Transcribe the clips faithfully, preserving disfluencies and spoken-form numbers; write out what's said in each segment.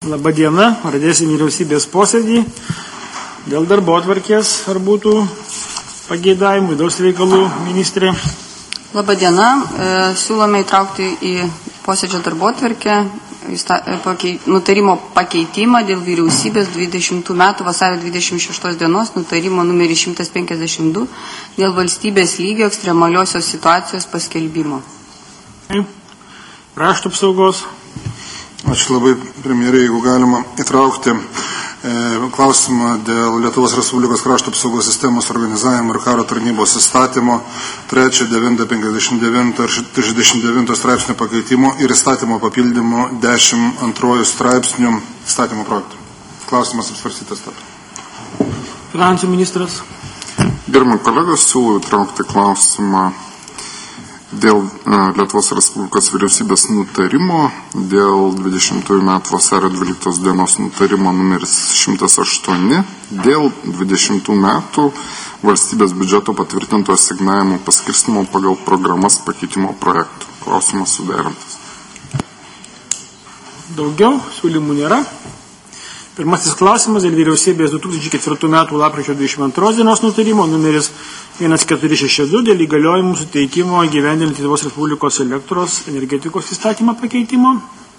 Labą dieną, pradėsim vyriausybės posėdį. Dėl darbotvarkės ar būtų pageidavimų, vidaus reikalų ministrė. Labą dieną, e, siūlome įtraukti į posėdžio darbotvarkę pakei, nutarimo pakeitimą dėl vyriausybės dvidešimtų metų vasario dvidešimt šeštos dienos nutarimo numeris šimtas penkiasdešimt du dėl valstybės lygio ekstremaliosios situacijos paskelbimo. Krašto apsaugos. Ačiū labai, premjerė, jeigu galima įtraukti e, klausimą dėl Lietuvos Respublikos krašto apsaugos sistemos organizavimo ir karo tarnybos įstatymo trečio, devinto, penkiasdešimt devinto ir trisdešimt devinto straipsnio pakeitimo ir įstatymo papildymo dešimt antrojų straipsnių įstatymo projektų. Klausimas apsvarstytas taip. Finansų ministras. Gerbiami kolegos, siūlau įtraukti klausimą dėl Lietuvos Respublikos vyriausybės nutarimo, dėl dvidešimtųjų metų vasario dvyliktos dienos nutarimo numeris šimtas aštuoni, dėl dvidešimtų metų valstybės biudžeto patvirtinto asignavimų paskirstimo pagal programas pakeitimo projektų. Klausimas suderintas. Daugiau siūlymų nėra. Pirmasis klausimas dėl vyriausybės du tūkstančiai ketvirtų metų lapkričio dvidešimt antros dienos nutarimo numeris vienas keturi šeši du dėl įgaliojimų suteikimo įgyvendinti Lietuvos Respublikos elektros energetikos įstatymą pakeitimo.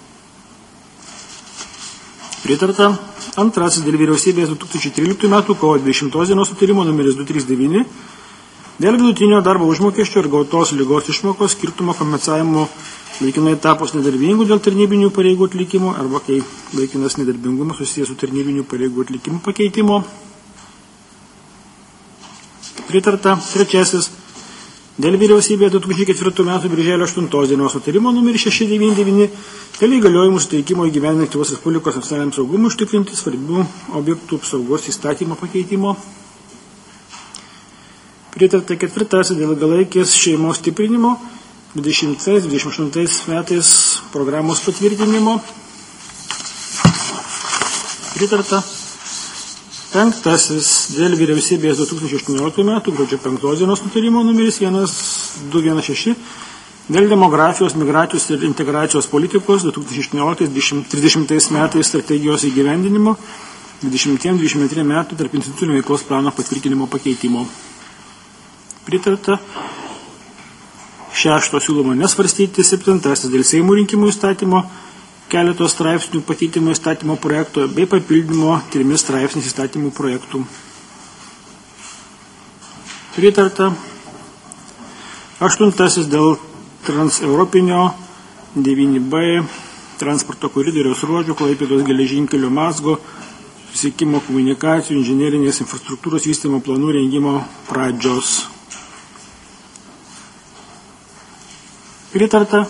Pritarta. Antrasis dėl vyriausybės du tūkstančiai tryliktų metų kovo dvidešimtos dienos nutarimo numeris du trys devyni dėl vidutinio darbo užmokesčio ir gautos ligos išmokos skirtumo kompensavimo laikinai tapus nedarbingų dėl tarnybinių pareigų atlikimo arba kai laikinas nedarbingumas susijęs su tarnybinių pareigų atlikimu pakeitimo. Pritarta. Trečiasis dėl vyriausybės du tūkstančiai ketvirtų metų birželio aštuntos dienos nutarimo numeris šeši devyni devyni dėl įgaliojimų suteikimo įgyvendinti Lietuvos Respublikos nacionaliniam saugumui užtikrinti svarbių objektų apsaugos įstatymo pakeitimo. Pritarta. Ketvirtasis dėl ilgalaikės šeimos stiprinimo dvidešimtais dvidešimt aštuntais metais programos patvirtinimo. Pritarta. Penktasis dėl vyriausybės du tūkstančiai aštuonioliktų metų gruodžio penktos dienos nutarimo numeris vienas du vienas šeši dėl demografijos, migracijos ir integracijos politikos du tūkstančiai aštuonioliktais trisdešimtais metais strategijos įgyvendinimo dvidešimt dvidešimt antri metų tarp institucinio veiklos plano patvirtinimo pakeitimo. Pritarta. Šešto siūloma nesvarstyti. Septintasis dėl Seimo rinkimų įstatymo keletos straipsnių pakeitimo įstatymo projekto bei papildymo trimis straipsniais įstatymų projektų. Pritarta. Aštuntasis dėl transeuropinio devyni B transporto koridoriaus ruožų Klaipėdos geležinkelio mazgo susiekimo komunikacijų inžinerinės infrastruktūros vystymo planų rengimo pradžios. Pritarta.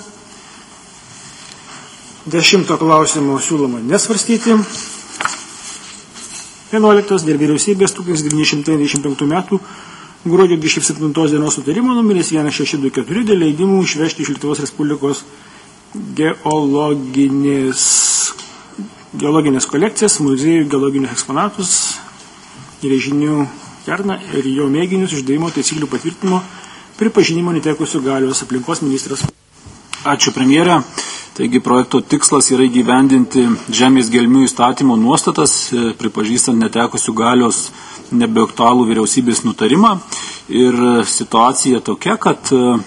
Dešimto klausimo siūloma nesvarstyti. Vienuoliktas dėl vyriausybės tūkstantis devyni šimtai devyniasdešimt penktų metų gruodžio dvidešimt septintos dienos nutarimo numeris vienas šeši du keturi dėl leidimų išvežti iš Lietuvos Respublikos geologinės, geologinės kolekcijas, muziejų geologinius eksponatus, rėžinių kerną ir jo mėginius išdavimo taisyklių patvirtinimo pripažinimo netekusių galios aplinkos ministras. Ačiū, premjerė. Taigi projekto tikslas yra įgyvendinti žemės gelmių įstatymo nuostatas, pripažįstant netekusių galios nebeaktualų vyriausybės nutarimą. Ir situacija tokia, kad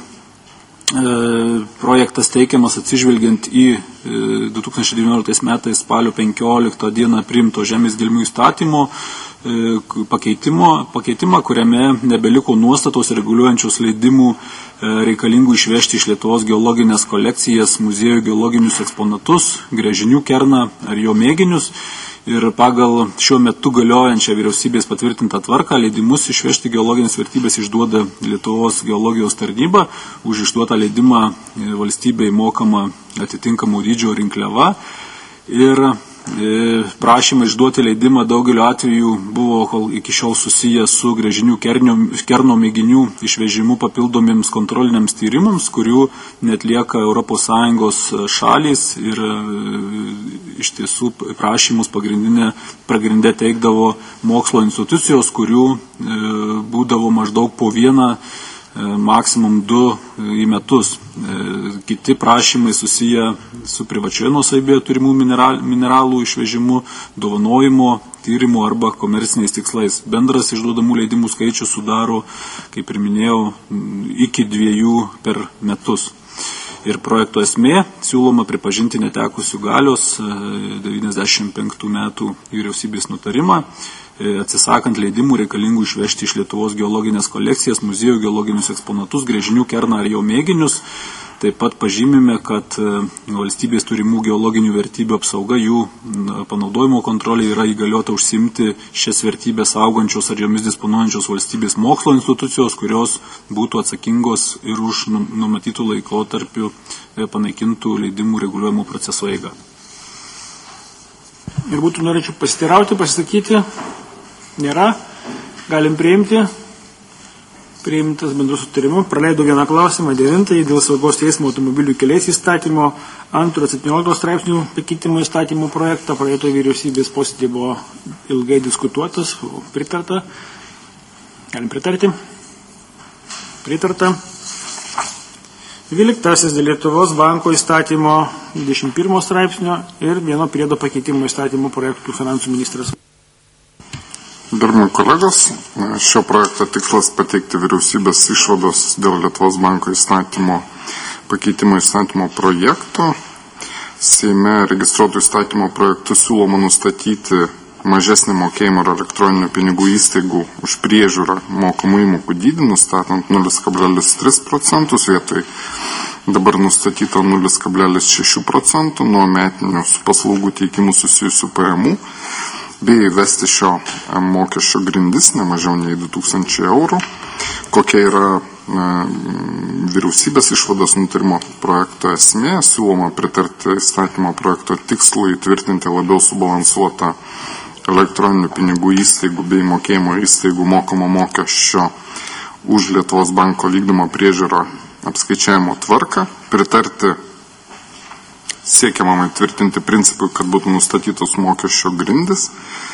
projektas teikiamas atsižvelgiant į du tūkstančiai devynioliktais metais spalio penkioliktą dieną priimto žemės gelmių įstatymo pakeitimo, pakeitimą, kuriame nebeliko nuostatos reguliuojančios leidimų reikalingų išvežti iš Lietuvos geologinės kolekcijas muziejų geologinius eksponatus, gręžinių kerną ar jo mėginius. Ir pagal šiuo metu galiojančią vyriausybės patvirtintą tvarką leidimus išvežti geologinės vertybės išduoda Lietuvos geologijos tarnyba, už išduotą leidimą valstybei mokama atitinkamų dydžio rinkliava. Ir prašymą išduoti leidimą daugeliu atveju buvo iki šiol susiję su gręžinių kerno mėginių išvežimu papildomiems kontroliniams tyrimams, kurių netlieka Europos Sąjungos šalys ir iš tiesų prašymus pagrindinė, pagrindė teikdavo mokslo institucijos, kurių būdavo maždaug po vieną maksimum du į metus. Kiti prašymai susiję su privačioje nuosavybėje turimų mineral, mineralų išvežimu, dovanojimo, tyrimų arba komerciniais tikslais. Bendras išduodamų leidimų skaičius sudaro, kaip ir minėjau, iki dviejų per metus. Ir projekto esmė siūloma pripažinti netekusių galios devyniasdešimt penktų metų vyriausybės nutarimą, atsisakant leidimų reikalingų išvežti iš Lietuvos geologinės kolekcijas, muziejų geologinius eksponatus, gręžinių, kerną ar jo mėginius. Taip pat pažymime, kad valstybės turimų geologinių vertybių apsauga, jų panaudojimo kontrolė yra įgaliota užsimti šias vertybės augančios ar jomis disponuojančios valstybės mokslo institucijos, kurios būtų atsakingos ir už numatytų laikotarpių panaikintų leidimų reguliuojimo proceso eigą. Ir būtų norėčiau pasitirauti, pasisakyti. Nėra. Galim priimti. Priimtas bendru sutarimu. Praleido vieną klausimą, devintąjį, dėl saugos eismo automobilių keliais įstatymo, antro septyniolikto straipsnių pakeitimo įstatymo projektą. Praeito vyriausybės posėdį buvo ilgai diskutuotas, pritarta. Galim pritarti. Pritarta. Dvyliktasis dėl Lietuvos banko įstatymo dvidešimt pirmo straipsnio ir vieno priedo pakeitimo įstatymo projektų finansų ministras. Gerbiami kolegos, šio projekto tikslas pateikti vyriausybės išvados dėl Lietuvos banko įstatymo pakeitimo įstatymo projekto. Seime registruotų įstatymo projektų siūloma nustatyti mažesnį mokėjimą ir elektroninių pinigų įstaigų už priežiūrą mokamų įmokų dydį, nustatant nulis kablelis tris procentus vietoj dabar nustatyto nulis kablelis šeši procentų nuo metinių su paslaugų teikimų susijusių pajamų, bei įvesti šio mokesčio grindis ne mažiau nei du tūkstančiai eurų. Kokia yra e, vyriausybės išvados nutarimo projekto esmė, siūloma pritarti įstatymo projekto tikslui įtvirtinti labiau subalansuotą elektroninių pinigų įstaigų bei mokėjimo įstaigų mokamo mokesčio už Lietuvos banko vykdomą priežiūrą apskaičiavimo tvarką, pritarti siekiamam įtvirtinti principui, kad būtų nustatytos mokesčio grindis,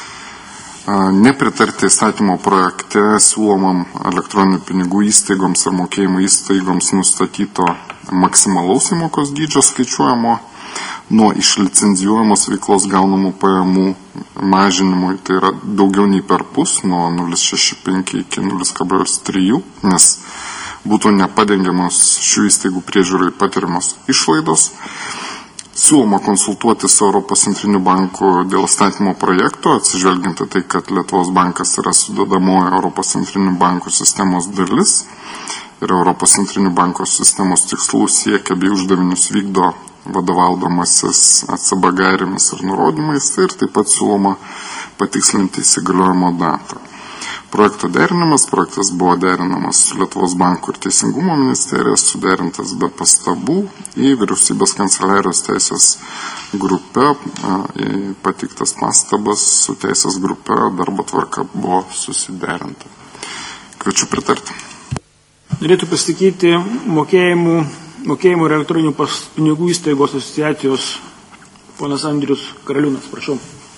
nepritarti įstatymo projekte siūlomam elektroninių pinigų įstaigoms ar mokėjimo įstaigoms nustatyto maksimalaus įmokos dydžio skaičiuojamo nuo iš licenzijuojamos veiklos gaunamų pajamų mažinimui, tai yra daugiau nei per pus, nuo nulis kablelis šeši penki iki nulis kablelis trys, nes būtų nepadengiamos šių įstaigų priežiūrai patiriamos išlaidos. Siūloma konsultuoti su Europos centriniu banku dėl įstatymo projekto, atsižvelgiant į tai, kad Lietuvos bankas yra sudedamoji Europos centrinių bankų sistemos dalis ir Europos centrinių bankų sistemos tikslų siekia bei uždavinius vykdo vadovaudamasis E C B gairėmis ir nurodymais, tai ir taip pat siūloma patikslinti įsigaliojimo datą. Projekto derinimas, projektas buvo derinamas su Lietuvos banku ir Teisingumo ministerija, suderintas be pastabų į vyriausybės kanceliarijos teisės grupę, į pateiktas pastabas su teisės grupe darbo tvarka buvo susiderinta. Kviečiu pritarti. Norėtų pasakyti mokėjimų, mokėjimų ir elektroninių pinigų įstaigos asociacijos ponas Andrius Karaliūnas, prašau.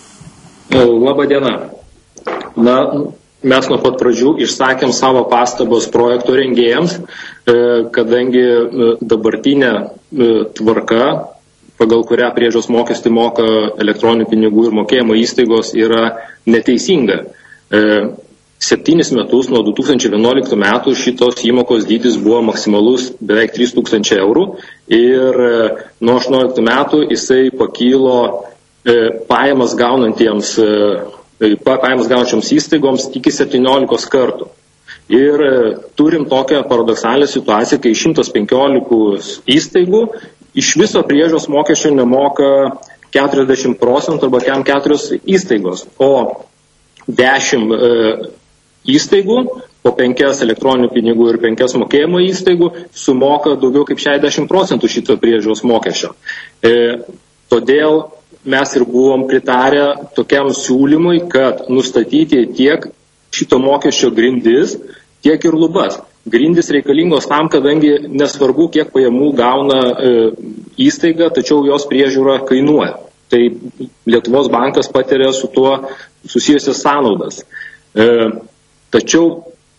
Labą dieną. Na, mes nuo pat pradžių išsakėm savo pastabos projekto rengėjams, kadangi dabartinė tvarka, pagal kurią priežiūros mokestį moka elektroninių pinigų ir mokėjimo įstaigos, yra neteisinga. Septynis metus nuo du tūkstančiai vienuoliktų metų šitos įmokos dydis buvo maksimalus beveik trys tūkstančiai eurų ir nuo aštuonioliktų metų jisai pakilo pajamas gaunantiems pajamas gaunančioms įstaigoms iki septyniolikos kartų. Ir turim tokią paradoksalią situaciją, kai šimtas penkiolika įstaigų iš viso priežiūros mokesčio nemoka keturiasdešimt procentų arba kem keturios įstaigos, o dešimt e, įstaigų, po penkias elektroninių pinigų ir penkias mokėjimo įstaigų sumoka daugiau kaip šešiasdešimt procentų šito priežiūros mokesčio. E, todėl mes ir buvom pritarę tokiam siūlymui, kad nustatyti tiek šito mokesčio grindis, tiek ir lubas. Grindis reikalingos tam, kadangi nesvarbu, kiek pajamų gauna e, įstaiga, tačiau jos priežiūra kainuoja. Tai Lietuvos bankas patiria su tuo susijusias sąnaudas. E, tačiau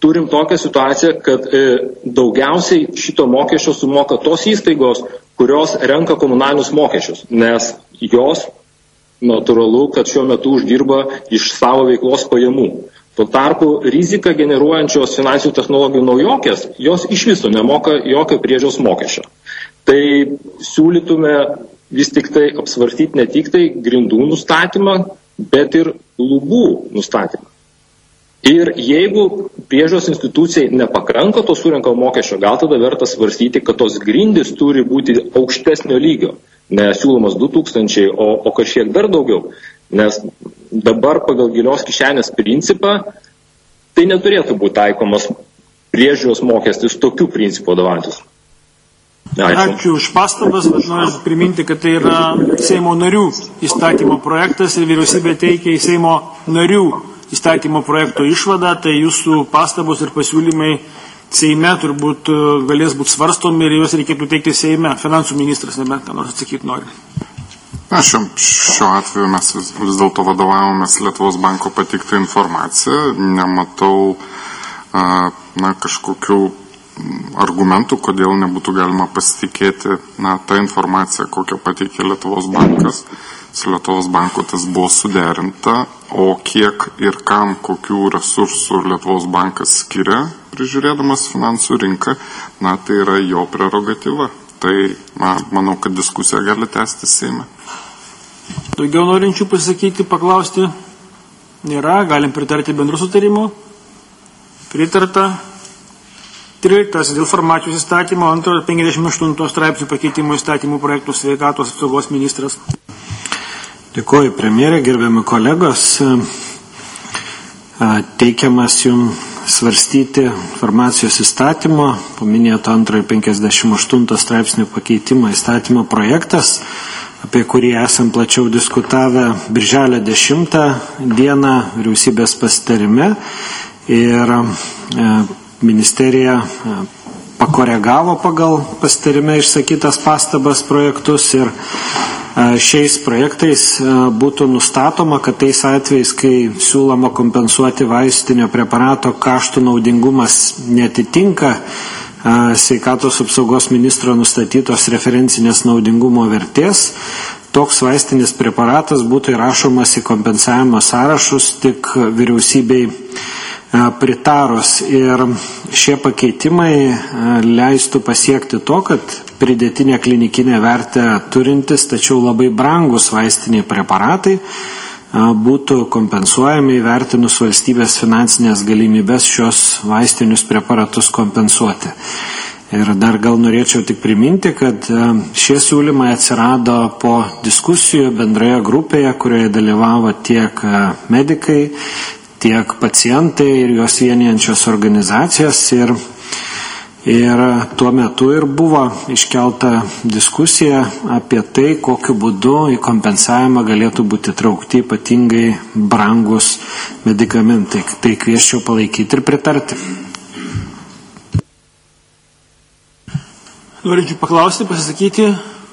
turim tokią situaciją, kad e, daugiausiai šito mokesčio sumoka tos įstaigos, kurios renka komunalinius mokesčius, nes jos natūralu, kad šiuo metu uždirba iš savo veiklos pajamų. Tuo tarpu riziką generuojančios finansinių technologijų naujokės, jos iš viso nemoka jokio priežiūros mokesčio. Tai siūlytume vis tik tai apsvarstyti ne tik tai grindų nustatymą, bet ir lubų nustatymą. Ir jeigu priežiūros institucijai nepakanka to surinkamo mokesčio, gal tada verta svarstyti, kad tos grindys turi būti aukštesnio lygio, nesiūlomas du tūkstančiai, o, o kažkiek dar daugiau. Nes dabar pagal gilios kišenės principą tai neturėtų būti taikomas priežiūros mokestis tokių principų vadovantis. Ačiū. Ačiū už pastabas, bet noriu priminti, kad tai yra Seimo narių įstatymo projektas ir vyriausybė teikia į Seimo narių įstatymo projekto išvadą, tai jūsų pastabos ir pasiūlymai Seime turbūt galės būti svarstomi ir juos reikėtų teikti Seime. Finansų ministras nebent ką nors atsakyti nori. Na, šiuo, šiuo atveju mes vis, vis dėlto vadovavomės Lietuvos banko pateiktą informaciją. Nematau a, na, kažkokių argumentų, kodėl nebūtų galima pasitikėti na, tą informaciją, kokią pateikė Lietuvos bankas. Su Lietuvos banku tas buvo suderinta, o kiek ir kam, kokių resursų Lietuvos bankas skiria, prižiūrėdamas finansų rinką, na, tai yra jo prerogatyva. Tai, na, manau, kad diskusija gali tęsti Seime. Daugiau norinčių pasakyti, paklausti nėra, galim pritarti bendru sutarimu. Pritarta. tryliktas dėl farmacijos įstatymo, antro penkiasdešimt aštunto straipsnių pakeitimo įstatymų projektų sveikatos apsaugos ministras. Dėkuoju, premjerė, gerbiami kolegos. Teikiamas jums svarstyti farmacijos įstatymo, paminėto antrojo penkiasdešimt aštunto straipsnių pakeitimo įstatymo projektas, apie kurį esam plačiau diskutavę birželio dešimtą dieną vyriausybės pasitarime ir ministerija pakoregavo pagal pasitarime išsakytas pastabas projektus ir šiais projektais būtų nustatoma, kad tais atvejais, kai siūloma kompensuoti vaistinio preparato kaštų naudingumas netitinka sveikatos apsaugos ministro nustatytos referencinės naudingumo vertės, toks vaistinis preparatas būtų įrašomas į kompensavimo sąrašus tik vyriausybei pritarus. Ir šie pakeitimai leistų pasiekti to, kad pridėtinę klinikinę vertę turintis, tačiau labai brangus vaistiniai preparatai būtų kompensuojami įvertinus valstybės finansinės galimybės šios vaistinius preparatus kompensuoti. Ir dar gal norėčiau tik priminti, kad šie siūlymai atsirado po diskusijų bendroje grupėje, kurioje dalyvavo tiek medikai, tiek pacientai ir juos vienijančios organizacijos. Ir Ir tuo metu ir buvo iškelta diskusija apie tai, kokiu būdu į kompensavimą galėtų būti traukti ypatingai brangus medikamentai. Tai kviesčiau palaikyti ir pritarti. Norinčių paklausti, pasisakyti?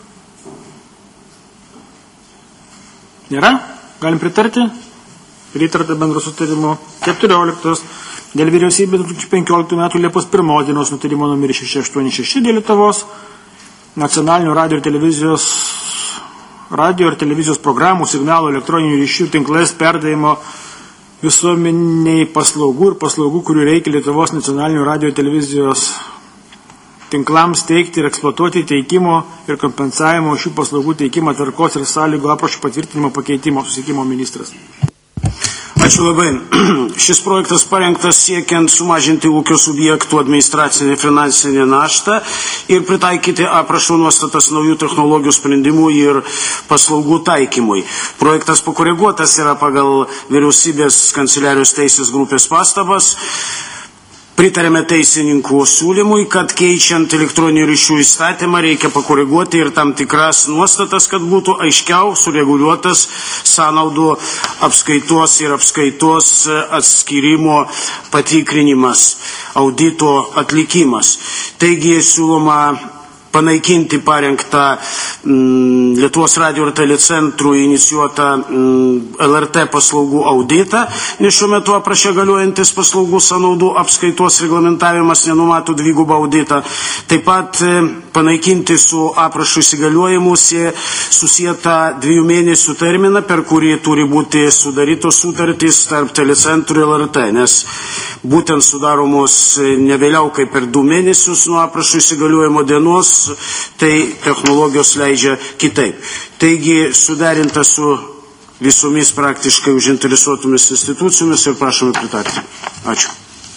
Nėra? Galim pritarti? Pritarta bendro sutarimo keturioliktas. Dėl vyriausybės du tūkstančiai penkioliktų metų Liepos pirmos dienos nutarimo numeris šeši aštuoni šeši dėl Lietuvos nacionalinių radio ir televizijos, radio ir televizijos programų, signalų, elektroninių ryšių tinklais perdavimo visuomeniai paslaugų ir paslaugų, kurių reikia Lietuvos nacionalinių radio ir televizijos tinklams teikti ir eksploatuoti teikimo ir kompensavimo šių paslaugų teikimo tvarkos ir sąlygų aprašų patvirtinimo pakeitimo susiekimo ministras. Ačiū labai. Šis projektas parengtas siekiant sumažinti ūkio subjektų administracinę finansinę naštą ir pritaikyti aprašų nuostatas naujų technologijų sprendimų ir paslaugų taikymui. Projektas pakoreguotas yra pagal vyriausybės kanceliarijos teisės grupės pastabas. Pritarėme teisininkų siūlymui, kad keičiant elektroninių ryšių įstatymą reikia pakoreguoti ir tam tikras nuostatas, kad būtų aiškiau sureguliuotas sąnaudų apskaitos ir apskaitos atskyrimo patikrinimas, audito atlikimas. Taigi siūloma panaikinti parengtą m, Lietuvos radio ir telecentrų inicijuotą m, L R T paslaugų auditą, nes šiuo metu apraše galiojantis paslaugų sąnaudų apskaitos reglamentavimas nenumato dvigubą auditą. Taip pat e, panaikinti su aprašu įsigaliojimu susietą dviejų mėnesių terminą, per kurį turi būti sudarytos sutartys tarp telecentrų ir L R T, nes būtent sudaromos ne vėliau kaip per du mėnesius nuo aprašų įsigaliojimo dienos, tai technologijos leidžia kitaip. Taigi suderinta su visomis praktiškai užinteresuotomis institucijomis ir prašome pritarti. Ačiū.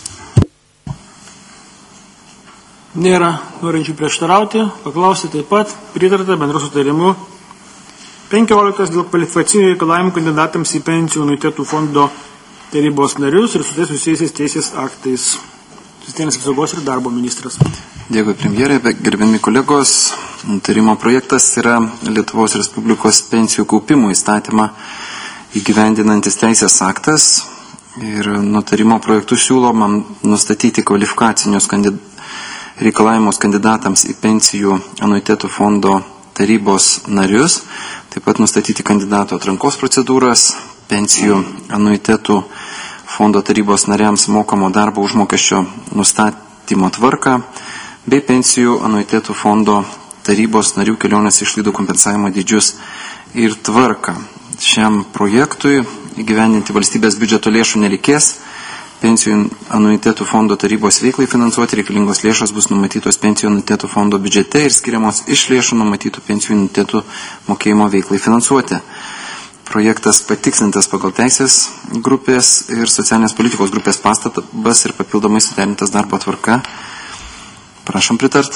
Nėra norinčių prieštarauti. Paklausyti taip pat. Pritarta bendru sutarimu. penkioliktas dėl kvalifikacinių reikalavimų kandidatams į pensijų anuitetų fondo tarybos narius ir su tai susijusiais teisės aktais. Socialinės apsaugos ir darbo ministras. Dėkui, premjerė, gerbiami kolegos. Nutarimo projektas yra Lietuvos Respublikos pensijų kaupimų įstatymą įgyvendinantis teisės aktas ir nutarimo projektų siūloma nustatyti kvalifikacinius kandid... reikalavimus kandidatams į pensijų anuitetų fondo tarybos narius, taip pat nustatyti kandidato atrankos procedūras, pensijų anuitetų fondo tarybos nariams mokamo darbo užmokesčio nustatymo tvarką, bei pensijų anuitetų fondo tarybos narių kelionės išlaidų kompensavimo dydžius ir tvarką. Šiam projektui įgyvendinti valstybės biudžeto lėšų nereikės. Pensijų anuitetų fondo tarybos veiklai finansuoti reikalingos lėšos bus numatytos pensijų anuitetų fondo biudžete ir skiriamos iš lėšų numatytų pensijų anuitetų mokėjimo veiklai finansuoti. Projektas patikslintas pagal teisės grupės ir socialinės politikos grupės pastabas ir papildomai suderintas darbo tvarka. Prašom pritart.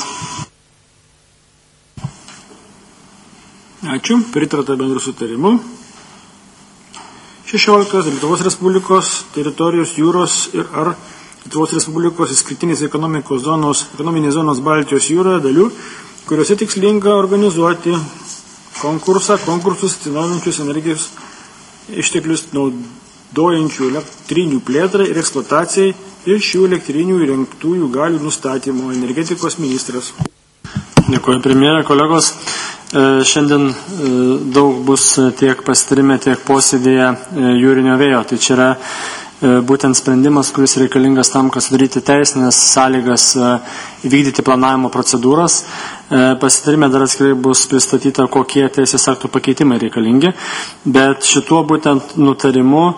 Ačiū. Pritarta bendru sutarimu. šešioliktas Lietuvos Respublikos teritorijos jūros ir ar Lietuvos Respublikos išskirtinės ekonomikos zonos, ekonominės zonos Baltijos jūroje dalių, kuriuose tikslinga organizuoti konkursą, konkursus atsinaujinančius energijos išteklius naudojančių elektrinių plėtrai ir eksploatacijai ir šių elektrinių įrengtųjų galių nustatymo. Energetikos ministras. Dėkuoju, premjerė, kolegos. Šiandien daug bus tiek pasitarime, tiek posėdėje jūrinio vėjo. Tai čia yra būtent sprendimas, kuris reikalingas tam, kad sudaryti teisinės sąlygas įvykdyti planavimo procedūras. Pasitarime dar atskirai bus pristatyta, kokie teisės aktų pakeitimai reikalingi, bet šituo būtent nutarimu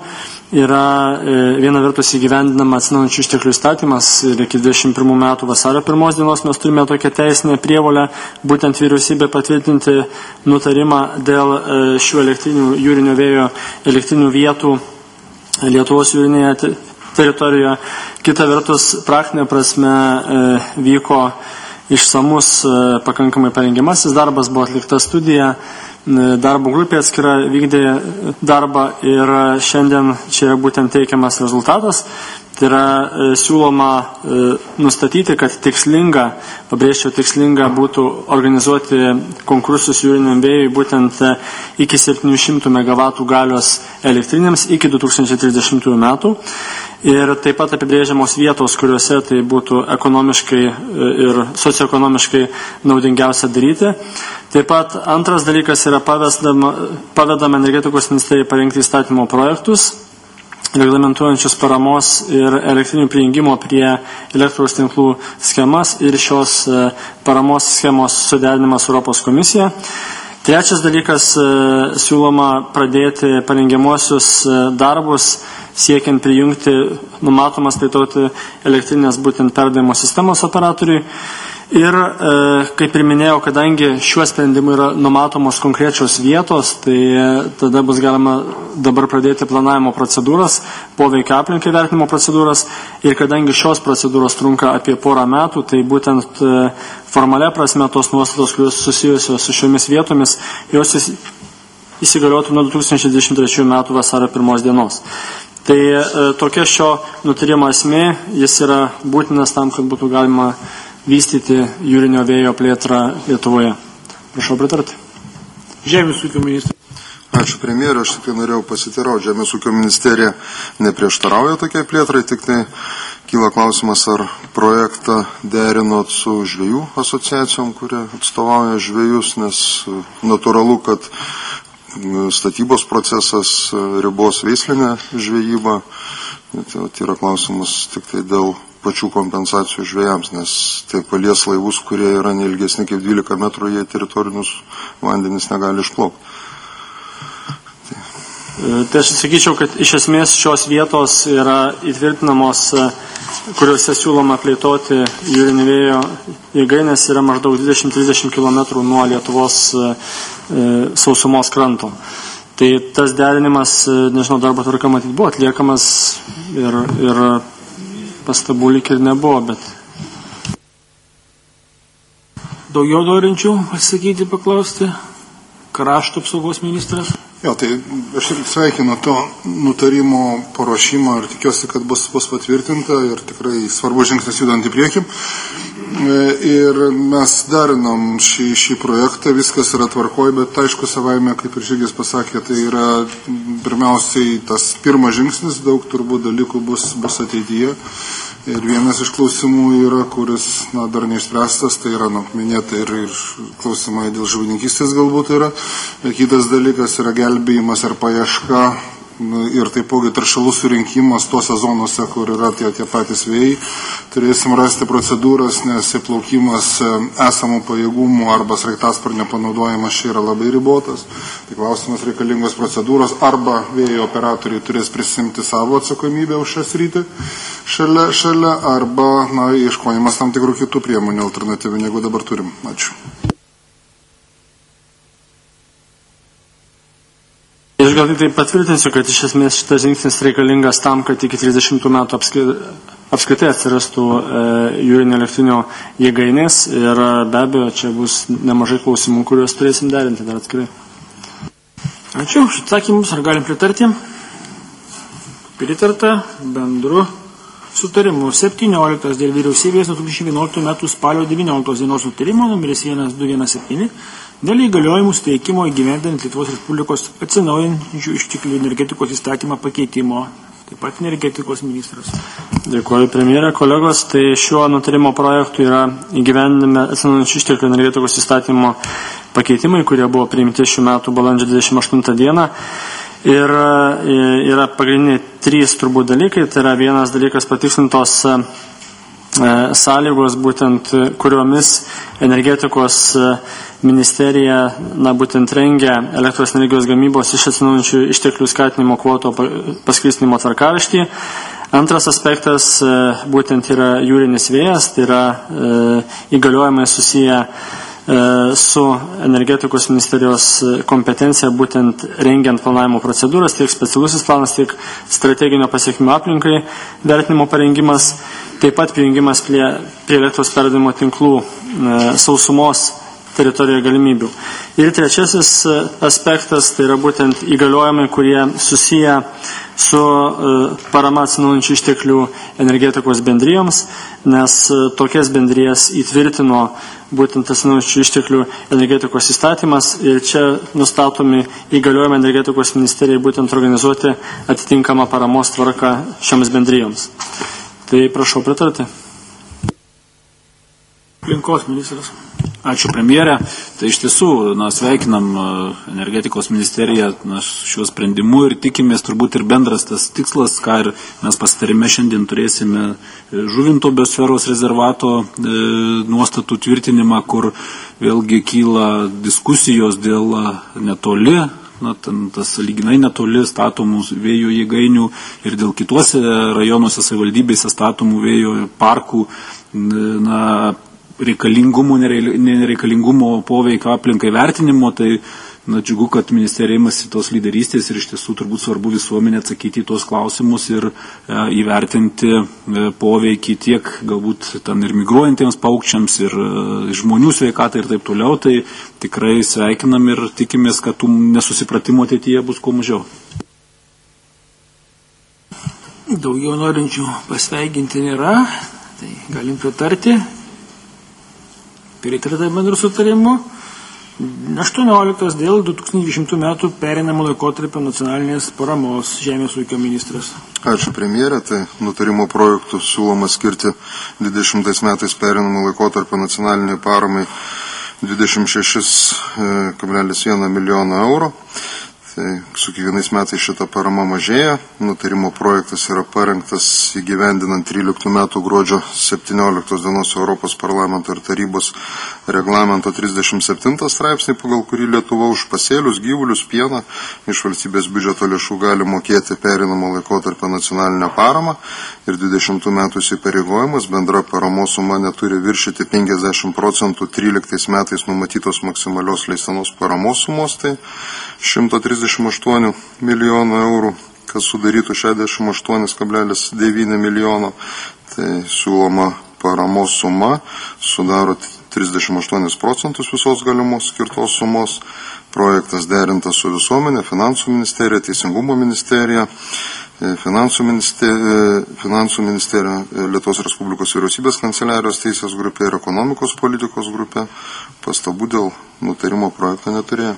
yra viena vertus įgyvendinama atsinaujinančių išteklių įstatymas ir iki dvidešimt pirmų metų vasario pirmos dienos mes turime tokią teisinę prievolę būtent vyriausybė patvirtinti nutarimą dėl šių elektrinių jūrinio vėjo elektrinių vietų Lietuvos jūrinėje teritorijoje. Kita vertus, praktinė prasme vyko išsamus pakankamai parengiamasis darbas, buvo atlikta studija, darbo grupė atskira vykdė darbą ir šiandien čia yra būtent teikiamas rezultatas. Tai yra siūloma nustatyti, kad tikslinga, pabrėžčiau tikslinga būtų organizuoti konkursus jūriniam vėjui būtent iki septynių šimtų megavatų galios elektrinėms iki du tūkstančiai trisdešimtųjų metų. Ir taip pat apibrėžiamos vietos, kuriuose tai būtų ekonomiškai ir socioekonomiškai naudingiausia daryti. Taip pat antras dalykas yra pavedama, pavedama energetikos ministerijai parengti įstatymo projektus, reglamentuojančius paramos ir elektrinių prijungimo prie elektros tinklų schemas ir šios paramos schemos suderinimas Europos komisija. Trečias dalykas, siūloma pradėti parengiamuosius darbus siekiant prijungti numatomas plėtoti elektrinės būtent perdavimo sistemos operatoriui. Ir, e, kaip ir minėjau, kadangi šiuo sprendimu yra numatomos konkrečios vietos, tai tada bus galima dabar pradėti planavimo procedūras, poveikio aplinkai vertinimo procedūras. Ir kadangi šios procedūros trunka apie porą metų, tai būtent e, formalia prasme tos nuostatos, kurios susijusios su šiomis vietomis, jos įsigaliotų nuo du tūkstančiai dvidešimt trečiųjų metų vasario pirmos dienos. Tai e, tokia šio nutarimo esmė, jis yra būtinas tam, kad būtų galima vystyti jūrinio vėjo plėtrą Lietuvoje. Prašau pritarti. Žemės ūkio ministras. Ačiū premjerė, aš tik norėjau pasitirauti. Žemės ūkio ministerija neprieštarauja tokiai plėtrai, tik tai Kyla klausimas, ar projektą derinot su žvejų asociacijom, kurie atstovauja žvejus, nes natūralu, kad statybos procesas ribos veislinę žvejybą. Tai yra klausimas tik tai dėl pačių kompensacijų žvejams, nes tai palies laivus, kurie yra neilgesni kaip dvylika metrų, jie teritorinius vandenis negali išplaukti. Tai aš sakyčiau, kad iš esmės šios vietos yra įtvirtinamos, kuriuose siūloma plėtoti jūrinį vėjo jėgainės, yra maždaug dvidešimt trisdešimt kilometrų nuo Lietuvos e, sausumos kranto. Tai tas derinimas, nežinau, darbo tvarka matyt buvo atliekamas ir, ir pastabų lyg ir nebuvo, bet daugiau norinčių pasakyti, paklausti. Krašto apsaugos ministras. Jo, tai aš ir sveikinu to nutarimo paruošimą ir tikiuosi, kad bus, bus patvirtinta ir tikrai svarbu žingsnis judant į priekį. Ir mes derinom šį, šį projektą, viskas yra tvarkoj, bet aišku savaime, kaip ir Žygis pasakė, tai yra pirmiausiai tas pirmas žingsnis, daug turbūt dalykų bus, bus ateityje. Ir vienas iš klausimų yra, kuris na, dar neišspręstas, tai yra nu, minėta ir, ir klausimai dėl žuvininkystės galbūt yra. Bet kitas dalykas yra gelbėjimas ar paieška ir taipogi taršalų surinkimas tose zonose, kur yra tie, tie patys vėjai. Turėsim rasti procedūras, nes įplaukimas esamų pajėgumų arba sraigtasparnio panaudojimas čia yra labai ribotas. Tai klausimas reikalingos procedūros arba vėjo operatoriai turės prisimti savo atsakomybę už šią sritį šalia, šalia arba na, ieškojimas tam tikrų kitų priemonių alternatyvių, negu dabar turim. Ačiū. Aš gal tik tai patvirtinsiu, kad iš esmės šitas žingsnis reikalingas tam, kad iki trisdešimtų metų apskritai atsirastų e, jūrinio elektrinio jėgainės ir be abejo čia bus nemažai klausimų, kuriuos turėsim derinti dar atskirai. Ačiū. Atsakymus ar galim pritarti? Pritarta bendru sutarimu. septynioliktas dėl vyriausybės du tūkstančiai vienuoliktų metų spalio devynioliktos dienos nutarimo numeris vienas du vienas septyni dėl įgaliojimų suteikimo įgyvendinant Lietuvos Respublikos atsinaujinančių išteklių energetikos įstatymą pakeitimo. Taip pat energetikos ministras. Dėkuoju premjerė, kolegos. Tai šiuo nutarimo projektu yra įgyvendinami atsinaujinančių išteklių energetikos įstatymo pakeitimai, kurie buvo priimti šių metų balandžio dvidešimt aštuntą dieną. Ir yra pagrindiniai trys turbūt dalykai. Tai yra vienas dalykas patikslintos e, sąlygos, būtent kuriomis energetikos ministerija na, būtent rengia elektros energijos gamybos iš atsinaujinančių išteklių skatinimo kvoto paskirstymo tvarkaraštį. Antras aspektas e, būtent yra jūrinis vėjas, tai yra e, įgaliojimai susiję su energetikos ministerijos kompetencija būtent rengiant planavimo procedūras, tiek specialusis planas, tiek strateginio pasiekimo aplinkai vertinimo parengimas, taip pat prijungimas prie, prie elektros perdavimo tinklų e, sausumos teritorijoje galimybių. Ir trečiasis aspektas, tai yra būtent įgaliojimai, kurie susiję su parama atsinaujinančių išteklių energetikos bendrijoms, nes tokias bendrijas įtvirtino būtent atsinaujinančių išteklių energetikos įstatymas ir čia nustatomi įgaliojimai energetikos ministerijai būtent organizuoti atitinkamą paramos tvarką šioms bendrijoms. Tai prašau pritarti. Aplinkos ministras. Ačiū premjerė. Tai iš tiesų na, sveikinam energetikos ministeriją na, šiuo sprendimu ir tikimės turbūt ir bendras tas tikslas, ką ir mes pasitarime šiandien turėsime Žuvinto biosferos rezervato e, nuostatų tvirtinimą, kur vėlgi kyla diskusijos dėl netoli, na, ten, tas lyginai netoli statomų vėjo jėgainių ir dėl kituose rajonuose savivaldybėse statomų vėjo parkų na, reikalingumo, nereikalingumo poveikio aplinkai vertinimo, tai na, džiugu, kad ministerija imasi tos lyderystės ir iš tiesų turbūt svarbu visuomenė atsakyti į tos klausimus ir e, įvertinti e, poveikį tiek galbūt ten ir migruojantiems paukščiams ir e, žmonių sveikatai ir taip toliau, tai tikrai sveikinam ir tikimės, kad tų nesusipratimo ateityje bus kuo mažiau. Daugiau norinčių pasveikinti nėra, tai galim pritarti. Pritarta bendrų sutarimų. aštuonioliktas dėl du tūkstančiai dvidešimtų metų pereinamo laikotarpio nacionalinės paramos žemės ūkio ministras. Ačiū premjerė, tai nutarimo projektų siūloma skirti dvidešimtais metais pereinamo laikotarpio nacionaliniai paramai dvidešimt šeši kablelis vienas milijono eurų. Tai su kiekvienais metais šita parama mažėja. Nutarimo projektas yra parengtas įgyvendinant tryliktų metų gruodžio septynioliktos dienos Europos parlamento ir tarybos reglamento trisdešimt septintą straipsnį, pagal kurį Lietuva už pasėlius, gyvulius, pieną iš valstybės biudžeto lėšų gali mokėti pereinamo laikotarpio nacionalinę paramą ir dvidešimtų metų įsipareigojimas bendra paramos suma neturi viršyti penkiasdešimt procentų tryliktais metais numatytos maksimalios leistinos paramos sumos, tai šimtas trisdešimt aštuoni milijonų eurų, kas sudarytų šešiasdešimt aštuoni kablelis devyni milijono. Tai siūloma paramos suma sudaro trisdešimt aštuonis procentus visos galimos skirtos sumos. Projektas derintas su visuomenė, finansų ministerija, teisingumo ministerija, finansų ministerija, finansų ministerija, Lietuvos Respublikos vyriausybės kanceliarijos teisės grupė ir ekonomikos politikos grupė. Pastabų dėl nutarimo projekto neturėjo.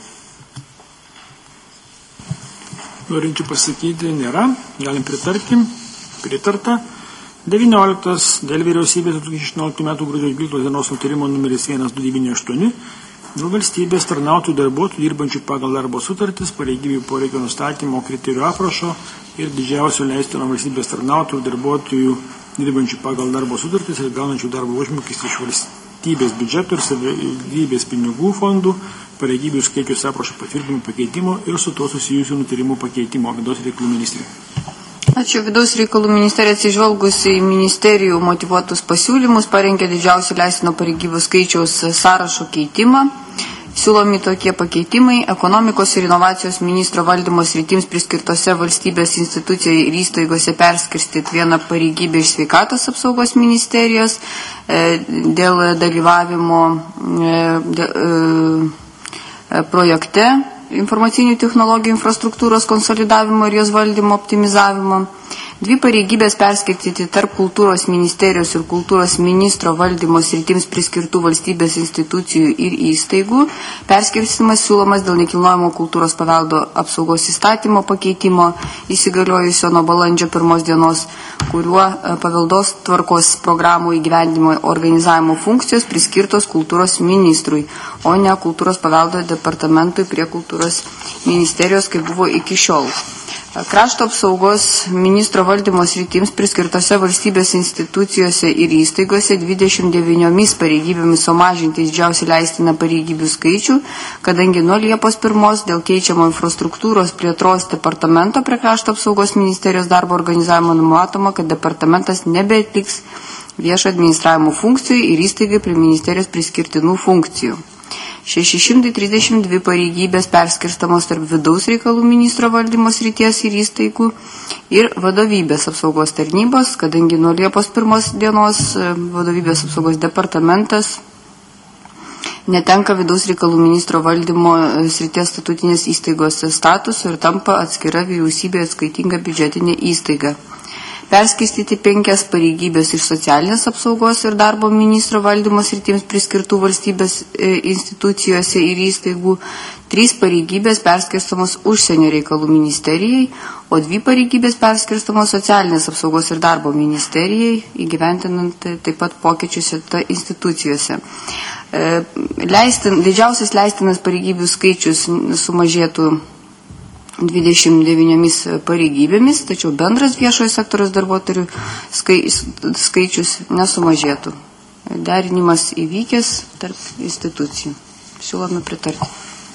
Norinčių pasakyti nėra. Galim pritarti. Pritarta. devynioliktas dėl vyriausybės du tūkstančiai aštuonioliktų metų gruodžio dvyliktos dienos nutarimo numeris vienas du devyni aštuoni dėl valstybės tarnautojų darbuotojų dirbančių pagal darbo sutartis, pareigybių poreikio nustatymo, kriterijų aprašo ir didžiausio leistino valstybės tarnautojų darbuotojų dirbančių pagal darbo sutartis ir gaunančių darbo užmokestį iš valstybės biudžeto ir savivaldybės pinigų fondų, pareigybių skaičius aprašo patvirtinimo pakeitimo ir su to susijusių nutarimų pakeitimo. Vidaus reikalų ministerija. Ačiū. Vidaus reikalų ministerija atsižvelgusi į ministerijų motyvuotus pasiūlymus parengė didžiausių leistino pareigybių skaičiaus sąrašo keitimą. Siūlomi tokie pakeitimai ekonomikos ir inovacijos ministro valdymo sritims priskirtose valstybės institucijoje ir įstaigose perskirstyti vieną pareigybę iš sveikatos apsaugos ministerijos dėl dalyvavimo dėl, projekte informacinių technologijų infrastruktūros konsolidavimo ir jos valdymo optimizavimo. Dvi pareigybės perskirstyti tarp kultūros ministerijos ir kultūros ministro valdymo sritims priskirtų valstybės institucijų ir įstaigų. Perskirstimas siūlomas dėl nekilnojamo kultūros paveldo apsaugos įstatymo pakeitimo įsigaliojusio nuo balandžio pirmos dienos, kuriuo paveldos tvarkos programų įgyvendimo organizavimo funkcijos priskirtos kultūros ministrui, o ne kultūros paveldo departamentui prie kultūros ministerijos, kaip buvo iki šiol. Krašto apsaugos ministro valdymo sritims priskirtose valstybės institucijose ir įstaigose dvidešimt devyniomis pareigybėmis sumažinti didžiausiai leistiną pareigybių skaičių, kadangi nuo Liepos pirmos dėl keičiamo infrastruktūros plėtros departamento prie krašto apsaugos ministerijos darbo organizavimo numatoma, kad departamentas nebeatliks viešo administravimo funkcijų ir įstaigai prie ministerijos priskirtinų funkcijų. šeši šimtai trisdešimt dvi pareigybės perskirstamos tarp vidaus reikalų ministro valdymo srities ir įstaigų ir vadovybės apsaugos tarnybos, kadangi nuo Liepos pirmos dienos vadovybės apsaugos departamentas netenka vidaus reikalų ministro valdymo srities statutinės įstaigos statuso ir tampa atskira vyriausybė atskaitinga biudžetinė įstaiga. Perskirstyti penkias pareigybės iš socialinės apsaugos ir darbo ministro valdymo sritims priskirtų valstybės institucijose ir įstaigų, trys pareigybės perskirstamos užsienio reikalų ministerijai, o dvi pareigybės perskirstamos socialinės apsaugos ir darbo ministerijai, įgyventinant taip pat pokyčius šitą institucijose. Leistin, didžiausias leistinas pareigybių skaičius sumažėtų dvidešimt devyniomis pareigybėmis, tačiau bendras viešojo sektoriaus darbuotojų skai, skaičius nesumažėtų. Derinimas įvykęs tarp institucijų. Siūlome pritarti.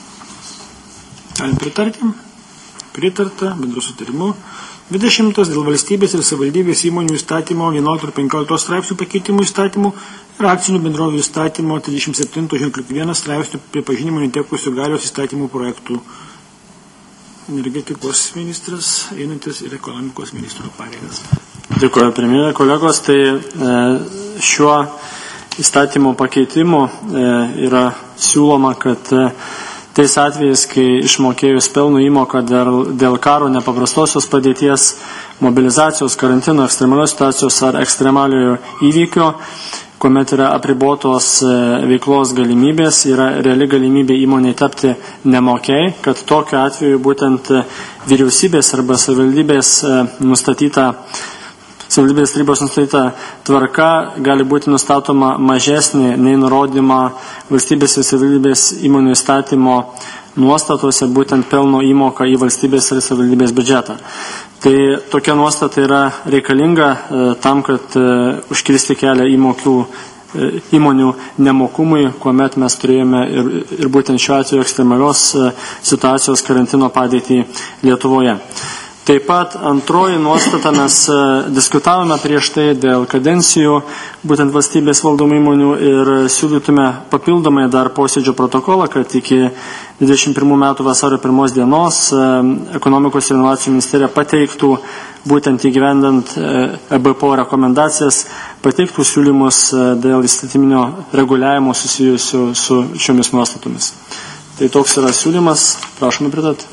Galim pritarti. Pritarta bendru sutarimu. dvidešimtas dėl valstybės ir savivaldybės įmonių įstatymo vienuoliktos ir penkioliktos straipsnių pakeitimų įstatymų ir akcinių bendrovių įstatymo trisdešimt septinto ženkliuk vienas straipsnių pripažinimo netekusių galios įstatymų projektų. Energetikos ministras, einantis ir ekonomikos ministro pareigas. Dėkuoju, premjerė, kolegos. Tai šiuo įstatymo pakeitimu yra siūloma, kad tais atvejais, kai išmokėjus pelno įmoką dėl, dėl karo nepaprastosios padėties, mobilizacijos, karantino, ekstremalios situacijos ar ekstremaliojo įvykio, kuomet yra apribotos veiklos galimybės, yra reali galimybė įmonei tapti nemokiai, kad tokiu atveju būtent vyriausybės arba savivaldybės nustatyta, savivaldybės tarybos nustatyta tvarka gali būti nustatoma mažesnė nei nurodyma valstybės ir savivaldybės įmonių įstatymo nuostatose, būtent pelno įmoka į valstybės ir savivaldybės biudžetą. Tai tokia nuostata yra reikalinga e, tam, kad e, užkirsti kelią įmokių, e, įmonių nemokumui, kuomet mes turėjome ir, ir būtent šiuo atveju ekstremalios e, situacijos karantino padėtį Lietuvoje. Taip pat antroji nuostata, mes diskutavome prieš tai dėl kadencijų būtent valstybės valdomų įmonių ir siūlytume papildomai dar posėdžio protokolą, kad iki dvidešimt pirmų metų vasario pirmos dienos ekonomikos ir inovacijų ministerija pateiktų būtent įgyvendant E B P O rekomendacijas, pateiktų siūlymus dėl įstatyminio reguliavimo susijusių su šiomis nuostatomis. Tai toks yra siūlymas, prašome pritarti.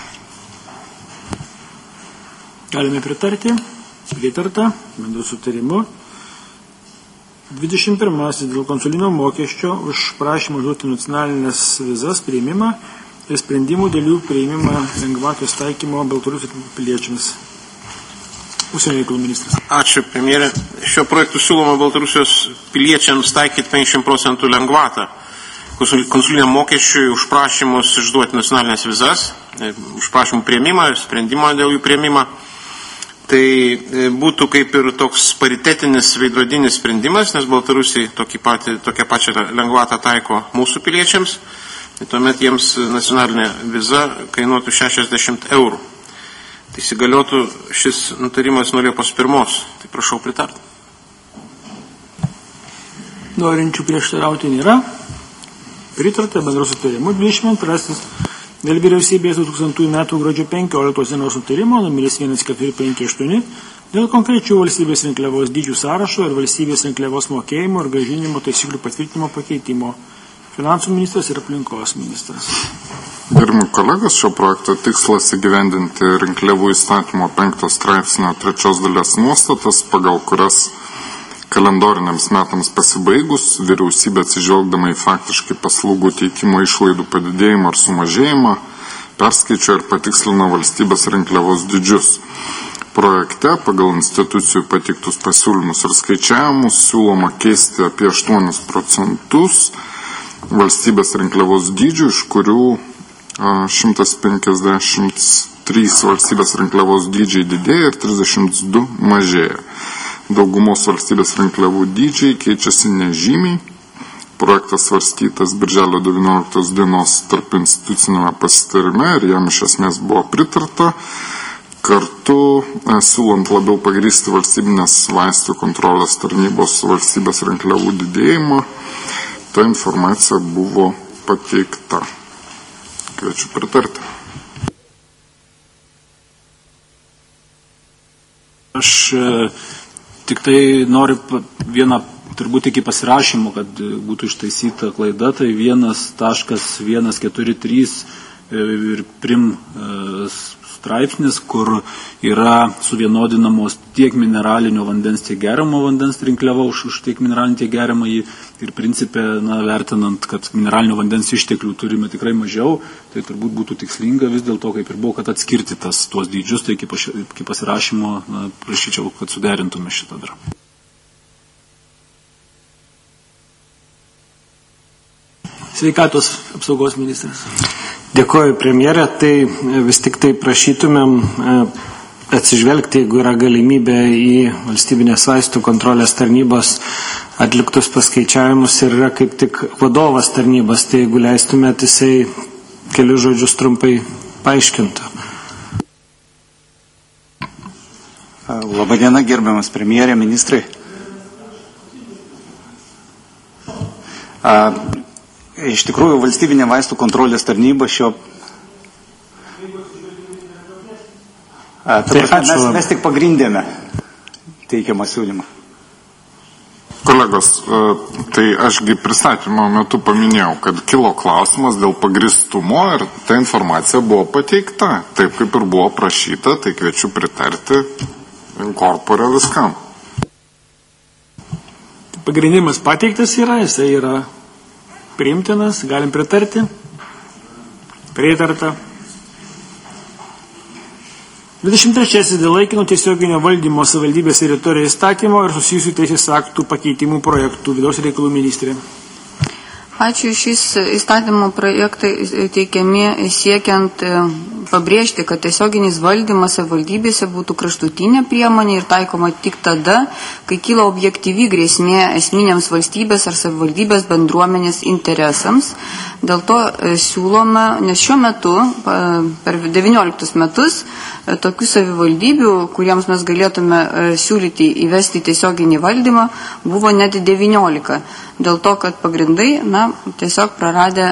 Galime pritarti, pritarta, bendru sutarimu. dvidešimt pirmasis dėl konsulinio mokesčio už prašymą užduoti nacionalinės vizas priėmimą ir sprendimų dėl jų priėmimą lengvatos taikymo Baltarusijos piliečiams. Užsienio reikalų ministras. Ačiū, premjerė. Šiuo projektu siūloma Baltarusijos piliečiams taikyti penkiasdešimt procentų lengvatą konsuliniam mokesčiui už prašymus išduoti nacionalinės vizas, už prašymų priėmimą ir sprendimą dėl jų priėmimą. Tai būtų kaip ir toks paritetinis veidrodinis sprendimas, nes Baltarusiai patį, tokią pačią lengvatą taiko mūsų piliečiams, tai tuomet jiems nacionalinė viza kainuotų šešiasdešimt eurų. Tai įsigaliotų šis nutarimas nuo Liepos pirmos. Tai prašau pritarti. Norinčių prieštarauti nėra. Pritarta bendru sutarimu. dvidešimt antrasis dėl vyriausybės du tūkstantųjų metų gruodžio penkioliktos dienos nutarimo numeris vienas keturi penki aštuoni dėl konkrečių valstybės rinkliavos dydžių sąrašo ir valstybės rinkliavos mokėjimo ir grąžinimo taisyklių patvirtinimo pakeitimo. Finansų ministras ir aplinkos ministras. Gerbiami kolegos, šio projekto tikslas įgyvendinti rinkliavų įstatymo penktos straipsnio trečios dalies nuostatas, pagal kurias kalendoriniams metams pasibaigus, vyriausybė atsižvelgdama į faktiškai paslaugų teikimo išlaidų padidėjimą ar sumažėjimą, perskaičiuoja ir patikslina valstybės rinkliavos dydžius. Projekte pagal institucijų pateiktus pasiūlymus ir skaičiavimus siūloma keisti apie aštuonis procentus valstybės rinkliavos dydžių, iš kurių šimtas penkiasdešimt trys valstybės rinkliavos dydžiai didėja ir trisdešimt du mažėja. Daugumos valstybės rinkliavų dydžiai keičiasi nežymiai. Projektas svarstytas birželio devynioliktos dienos tarp institucinėme pasitarime ir jam iš esmės buvo pritarta. Kartu siūlant labiau pagrįsti valstybinės vaistų kontrolės tarnybos valstybės rinkliavų didėjimą, ta informacija buvo pateikta. Kviečiu pritarti. Aš tik tai noriu vieną, turbūt iki pasirašymo, kad būtų ištaisyta klaida, tai vienas taškas vienas keturi trys ir prim straipsnis, kur yra suvienodinamos tiek mineralinio vandens, tiek geriamo vandens rinkliava už, už tiek mineralinį, tiek geriamą jį. Ir principė, na, vertinant, kad mineralinio vandens išteklių turime tikrai mažiau, tai turbūt būtų tikslinga vis dėlto, kaip ir buvo, kad atskirti tas, tuos dydžius, tai iki, paši, iki pasirašymo, na, prašyčiau, kad suderintume šitą dar. Sveikatos apsaugos ministras. Dėkoju, premjerė. Tai vis tik tai prašytumėm atsižvelgti, jeigu yra galimybė į valstybinės vaistų kontrolės tarnybos atliktus paskaičiavimus ir yra kaip tik vadovas tarnybos, tai jeigu leistumėt, jisai kelius žodžius trumpai paaiškintų. Labadiena, gerbiamas premjerė, ministrai. A, iš tikrųjų, valstybinė vaistų kontrolės tarnyba šio... A, ta prasme, mes, mes tik pagrindėme teikiamą siūlymą. Kolegos, tai ašgi pristatymo metu paminėjau, kad kilo klausimas dėl pagristumo ir ta informacija buvo pateikta. Taip kaip ir buvo prašyta, tai kviečiu pritarti inkorporę viskam. Pagrindimas pateiktas yra, jisai yra priimtinas, galim pritarti, pritarta. dvidešimt trečiasis dėl laikino tiesioginio valdymo savivaldybės teritorijoje įstatymo ir susijusių teisės aktų pakeitimų projektų. Vidaus reikalų ministrė. Ačiū. Šis įstatymo projektai teikiami siekiant pabrėžti, kad tiesioginis valdymas savivaldybėse būtų kraštutinė priemonė ir taikoma tik tada, kai kyla objektyvi grėsmė esminiams valstybės ar savivaldybės bendruomenės interesams. Dėl to siūlome, nes šiuo metu, per devynioliktus metus, tokių savivaldybių, kuriems mes galėtume siūlyti įvesti tiesioginį valdymą, buvo net devyniolika. Dėl to, kad pagrindai, na, tiesiog praradę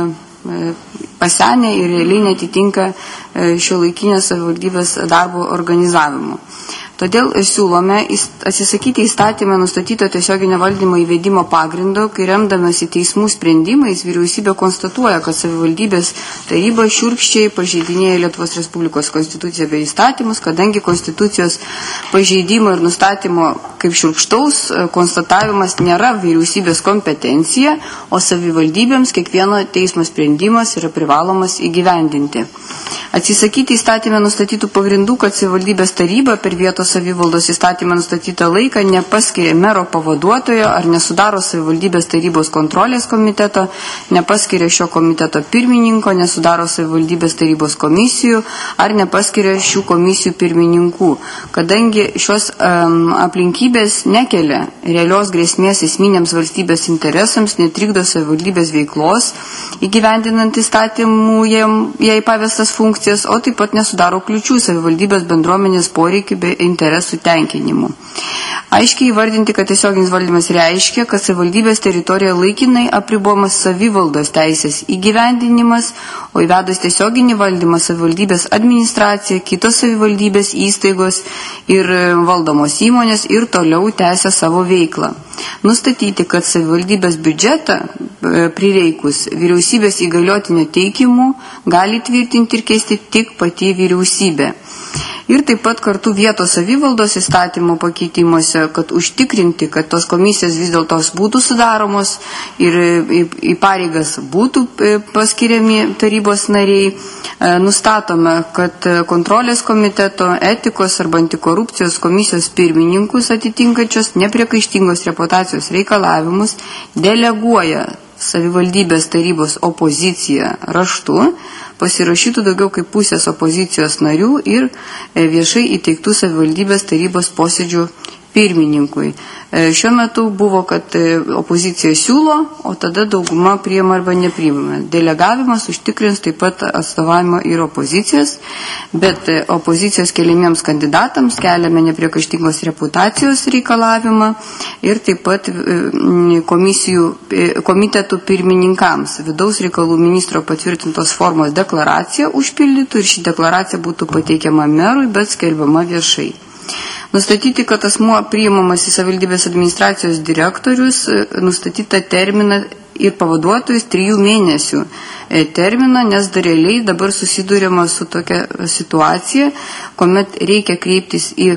e, pasenę ir realiai netitinka šiuolaikinės savivaldybės darbo organizavimu. Todėl siūlome atsisakyti įstatymę nustatyto tiesioginio valdymo įvedimo pagrindo, kai remdamasi teismų sprendimais vyriausybė konstatuoja, kad savivaldybės taryba šiurkščiai pažeidinėja Lietuvos Respublikos konstituciją bei įstatymus, kadangi konstitucijos pažeidimo ir nustatymo kaip šiurkštaus konstatavimas nėra vyriausybės kompetencija, o savivaldybėms kiekvieno teismo sprendimas yra privalomas įgyvendinti. Atsisakyti įstatymę nustatytų pagrindų, kad savivaldybės taryba per vietos savivaldos įstatymą nustatytą laiką nepaskiria mero pavaduotojo ar nesudaro savivaldybės tarybos kontrolės komiteto, nepaskiria šio komiteto pirmininko, nesudaro savivaldybės tarybos komisijų ar nepaskiria šių komisijų pirmininkų, kadangi šios um, aplinkybės nekelia realios grėsmės esminiams valstybės interesams, netrikdo savivaldybės veiklos, įgyvendinant įstatymų jai pavestas funkcijas, o taip pat nesudaro kliučių savivaldybės bendruomenės poreikių bei interesų tenkinimu. Aiškiai įvardinti, kad tiesioginis valdymas reiškia, kad savivaldybės teritorijoje laikinai apribojamas savivaldos teisės įgyvendinimas, o įvedus tiesioginį valdymą savivaldybės administracija, kitos savivaldybės įstaigos ir valdomos įmonės ir toliau tęsia savo veiklą. Nustatyti, kad savivaldybės biudžetą prireikus vyriausybės įgaliotinio teikimu gali tvirtinti ir keisti tik pati vyriausybė. Ir taip pat kartu vietos savivaldos įstatymo pakeitimuose, kad užtikrinti, kad tos komisijos vis dėlto būtų sudaromos ir į pareigas būtų paskiriami tarybos nariai, nustatome, kad kontrolės komiteto, etikos arba antikorupcijos komisijos pirmininkus atitinkančios nepriekaištingos reputacijos reikalavimus deleguoja savivaldybės tarybos opozicija raštu, pasirašytų daugiau kaip pusės opozicijos narių ir viešai įteiktų savivaldybės tarybos posėdžių pirmininkui. Šiuo metu buvo, kad opozicija siūlo, o tada dauguma priima arba nepriima. Delegavimas užtikrins taip pat atstovavimą ir opozicijos, bet opozicijos keliamiems kandidatams keliame nepriekaištingos reputacijos reikalavimą ir taip pat komisijų, komitetų pirmininkams vidaus reikalų ministro patvirtintos formos deklaraciją užpildytų ir ši deklaracija būtų pateikiama merui, bet skelbiama viešai. Nustatyti, kad asmuo priimamas į savivaldybės administracijos direktorius, nustatytą terminą ir pavaduotojus trijų mėnesių terminą, nes dar realiai dabar susidūrėma su tokia situacija, kuomet reikia kreiptis į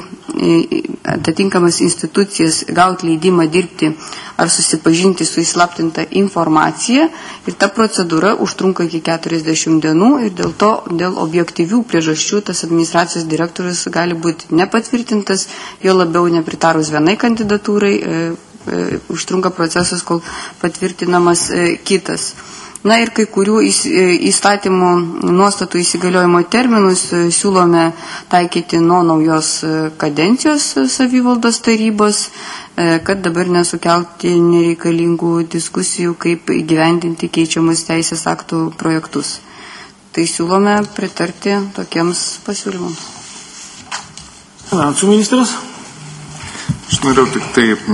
atitinkamas institucijas, gauti leidimą dirbti ar susipažinti su įslaptinta informacija ir ta procedūra užtrunka iki keturiasdešimt dienų ir dėl to, dėl objektyvių priežasčių tas administracijos direktorius gali būti nepatvirtintas, jo labiau nepritarus vienai kandidatūrai, e, e, užtrunka procesas, kol patvirtinamas e, kitas. Na ir kai kurių įstatymų nuostatų įsigaliojimo terminus siūlome taikyti nuo naujos kadencijos savivaldos tarybos, kad dabar nesukelti nereikalingų diskusijų, kaip įgyvendinti keičiamus teisės aktų projektus. Tai siūlome pritarti tokiems pasiūlymams. Finansų ministras. Aš norėjau tik taip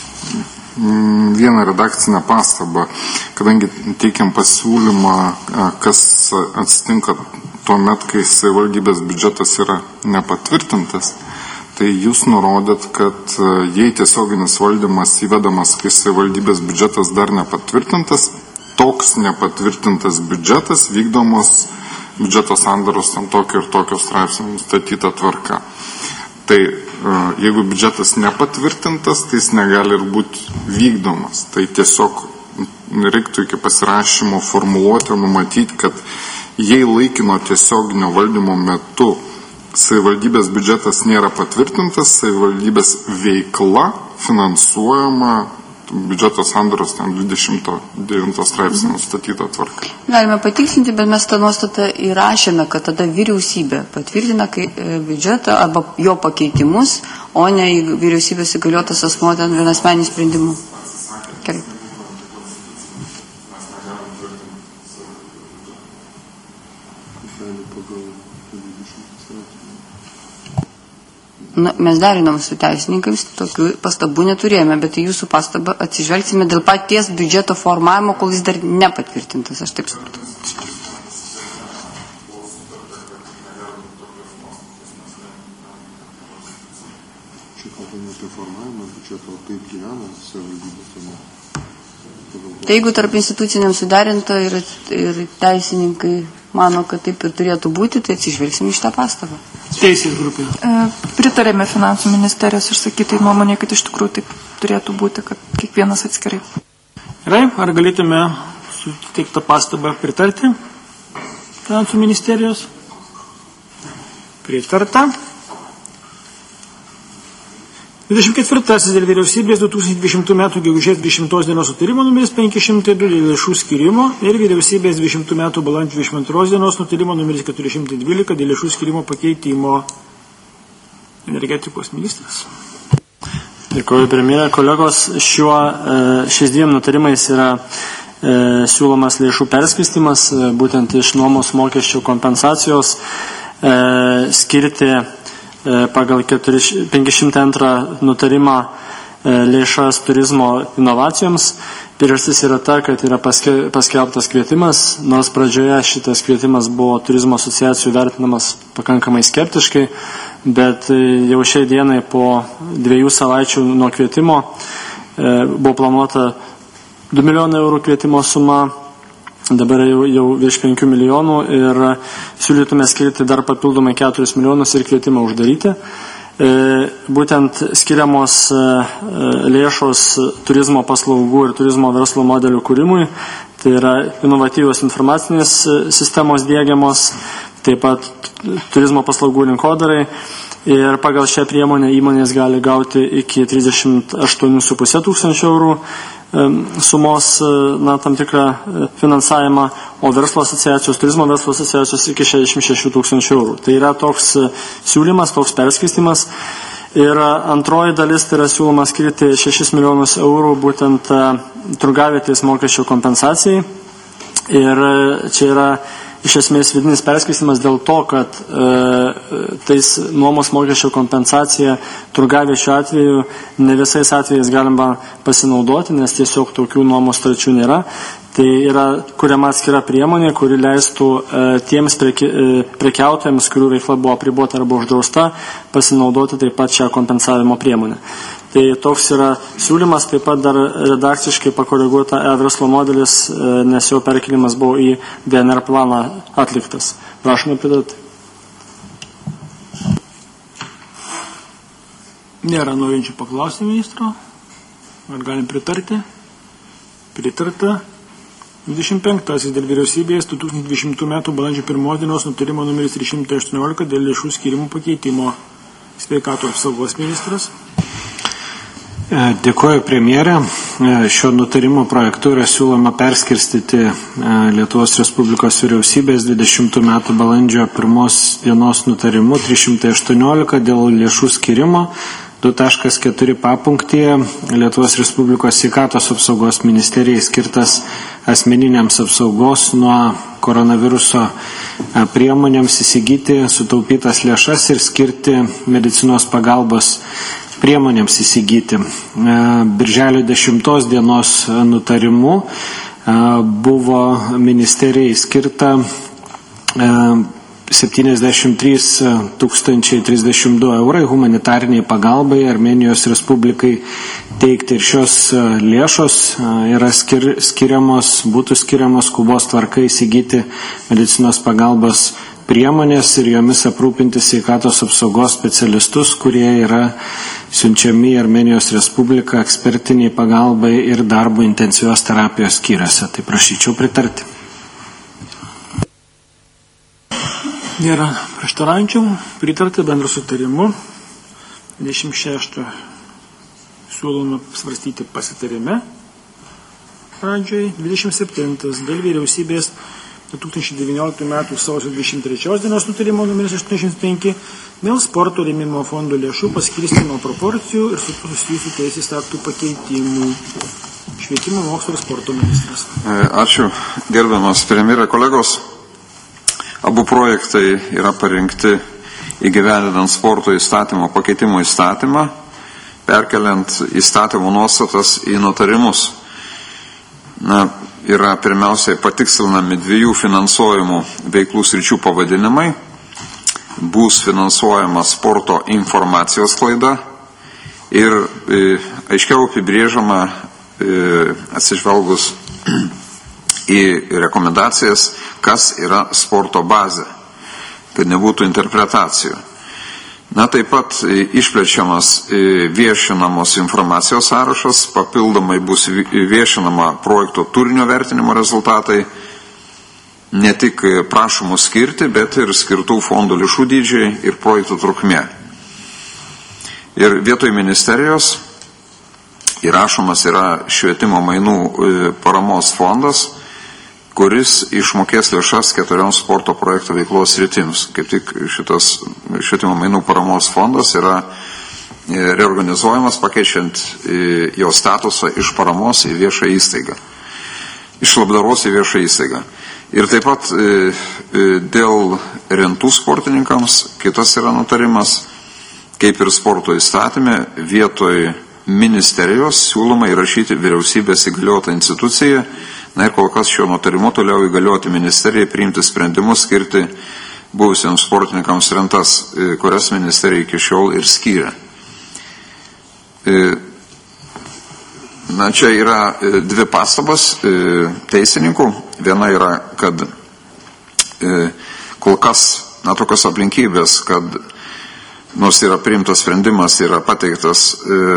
vieną redakcinę pastabą, kadangi teikiam pasiūlymą, kas atsitinka tuo met, kai savivaldybės biudžetas yra nepatvirtintas, tai jūs nurodėt, kad jei tiesioginis valdymas įvedamas, kai savivaldybės biudžetas dar nepatvirtintas, toks nepatvirtintas biudžetas vykdomos biudžeto sandaros tam tokio ir tokio straipsnio nustatyta tvarka. Tai jeigu biudžetas nepatvirtintas, tai jis negali ir būti vykdomas. Tai tiesiog reiktų iki pasirašymo formuluoti, numatyti, kad jei laikino tiesioginio valdymo metu savivaldybės biudžetas nėra patvirtintas, savivaldybės veikla finansuojama biudžeto sandaros ten dvidešimt devinto straipsnio nustatyta tvarka. Galime patikslinti, bet mes tą nuostatą įrašėme, kad tada vyriausybė patvirtina biudžetą arba jo pakeitimus, o ne vyriausybės įgaliotas asmuo ten vienasmenį sprendimų. Gerai. Na, mes derinom su teisininkais, tokių pastabų neturėjome, bet į jūsų pastabą atsižvelgsime dėl paties biudžeto formavimo, kol jis dar nepatvirtintas, aš taip supratau. Tai jeigu tarp instituciniam suderinta ir, ir teisininkai mano, kad taip ir turėtų būti, tai atsižvelgsime iš tą pastabą. Teisės grupė. E, pritarėme finansų ministerijos išsakytai nuomonė, kad iš tikrųjų taip turėtų būti, kad kiekvienas atskirai. Gerai, ar galėtume suteiktą pastabą pritarti finansų ministerijos? Pritarta. dvidešimt ketvirtasis dėl vyriausybės du tūkstančiai dvidešimtų metų gegužės dvidešimtos dienos nutarimo numeris penki šimtai du dėl lėšų skirimo ir vyriausybės dvidešimtų metų balandžio dvidešimt antros dienos nutarimo numeris keturi šimtai dvylika dėl lėšų skirimo pakeitimo. Energetikos ministras. Dėkuoju, premjerė. Kolegos, šiuo, šiais dviem nutarimais yra e, siūlomas lėšų perskirstimas, būtent iš nuomos mokesčio kompensacijos e, skirti pagal penki šimtai antrą nutarimą lėšas turizmo inovacijoms. Priežastis yra ta, kad yra paskelbtas kvietimas, nors pradžioje šitas kvietimas buvo turizmo asociacijų vertinamas pakankamai skeptiškai, bet jau šiai dienai po dviejų savaičių nuo kvietimo buvo planuota du milijonai eurų kvietimo suma, dabar jau, jau virš penkių milijonų ir siūlytume skirti dar papildomai keturis milijonus ir kvietimą uždaryti. E, būtent skiriamos e, lėšos turizmo paslaugų ir turizmo verslo modelių kūrimui, tai yra inovatyvios informacinės sistemos diegiamos, taip pat turizmo paslaugų rinkodarai. Ir pagal šią priemonę įmonės gali gauti iki trisdešimt aštuoni su puse tūkstančių eurų sumos, na, tam tikrą finansavimą, o verslo asociacijos, turizmo verslo asociacijos iki šešiasdešimt šešių tūkstančių eurų. Tai yra toks siūlymas, toks perskirstimas. Ir antroji dalis tai yra siūloma skirti šešis milijonus eurų būtent turgavietės mokesčio kompensacijai. Ir čia yra iš esmės vidinis perskirstimas dėl to, kad e, tais nuomos mokesčio kompensacija turgaviečių atveju ne visais atvejais galima pasinaudoti, nes tiesiog tokių nuomos starčių nėra. Tai yra kuriama atskira priemonė, kuri leistų e, tiems preki, e, prekiautojams, kurių veikla buvo apribota arba uždrausta, pasinaudoti taip pat šią kompensavimo priemonę. Tai toks yra siūlymas, taip pat dar redakciškai pakoreguota e-verslo modelis, nes jo perkelimas buvo į D N R planą atliktas. Prašome pritarti. Nėra norinčių paklausti ministro. Ar galim pritarti? Pritarta. dvidešimt penktasis dėl vyriausybės du tūkstančiai dvidešimtų metų balandžio pirmos dienos nutarimo numeris trys šimtai aštuoniolika dėl lėšų skirimų pakeitimo. Sveikatos apsaugos ministras. Dėkuoju, premjerė. Šio nutarimo projektu yra siūloma perskirstyti Lietuvos Respublikos vyriausybės dvidešimtų metų balandžio pirmos dienos nutarimu trys šimtai aštuoniolika dėl lėšų skirimo du taškas keturi papunktyje Lietuvos Respublikos sveikatos apsaugos ministerijai skirtas asmeniniams apsaugos nuo koronaviruso priemonėms įsigyti sutaupytas lėšas ir skirti medicinos pagalbos priemonėms įsigyti. Birželio dešimtos dienos nutarimu buvo ministerijai skirta septyniasdešimt trys tūkstančiai trisdešimt du eurai humanitariniai pagalbai Armėnijos Respublikai teikti. Ir šios lėšos yra skir, skiriamos, būtų skiriamos skubos tvarka įsigyti medicinos pagalbos priemonės ir jomis aprūpinti sveikatos apsaugos specialistus, kurie yra siunčiami į Armėnijos Respubliką ekspertiniai pagalbai ir darbo intensyvios terapijos skyriuose. Tai prašyčiau pritarti. Nėra prieštaraujančių. Pritarti bendru sutarimu. dvidešimt šeštą siūloma svarstyti pasitarime. Pradžioj dvidešimt septintas dėl vyriausybės du tūkstančiai devynioliktų metų sausio dvidešimt trečios dienos nutarimo numeris aštuoniasdešimt penki dėl sporto rėmimo fondo lėšų paskirstymo proporcijų ir su susijusių teisės aktų pakeitimų. Švietimo, mokslo ir sporto ministras. Ačiū, gerbiamas premjerė, kolegos. Abu projektai yra parengti įgyvendinant sporto įstatymo pakeitimo įstatymą, perkeliant įstatymų nuostatas į nutarimus. Na, yra pirmiausiai patikslinami dviejų finansuojamų veiklų sričių pavadinimai. Bus finansuojama sporto informacijos sklaida ir e, aiškiau apibrėžiama e, atsižvelgus į rekomendacijas, kas yra sporto bazė, kad nebūtų interpretacijų. Na, taip pat išplečiamas viešinamos informacijos sąrašas, papildomai bus viešinama projekto turinio vertinimo rezultatai, ne tik prašomų skirti, bet ir skirtų fondų lėšų dydžiai ir projektų trukmė. Ir vietoj ministerijos įrašomas yra švietimo mainų paramos fondas, kuris išmokės lėšas keturioms sporto projekto veiklos sritims. Kaip tik šitas švietimo mainų paramos fondas yra reorganizuojamas, pakeičiant jo statusą iš paramos į viešą įstaigą. Iš labdaros į viešą įstaigą. Ir taip pat dėl rentų sportininkams kitas yra nutarimas, kaip ir sporto įstatymė, vietoj ministerijos siūloma įrašyti vyriausybės įgaliotą instituciją. Na ir kol kas šiuo nutarimu toliau įgalioti ministerijai priimti sprendimus skirti buvusiems sportininkams rentas, kurias ministerija iki šiol ir skyrė. Na, čia yra dvi pastabas teisininkų. Viena yra, kad kol kas, na, tokios aplinkybės, kad nors yra priimtas sprendimas, yra pateiktas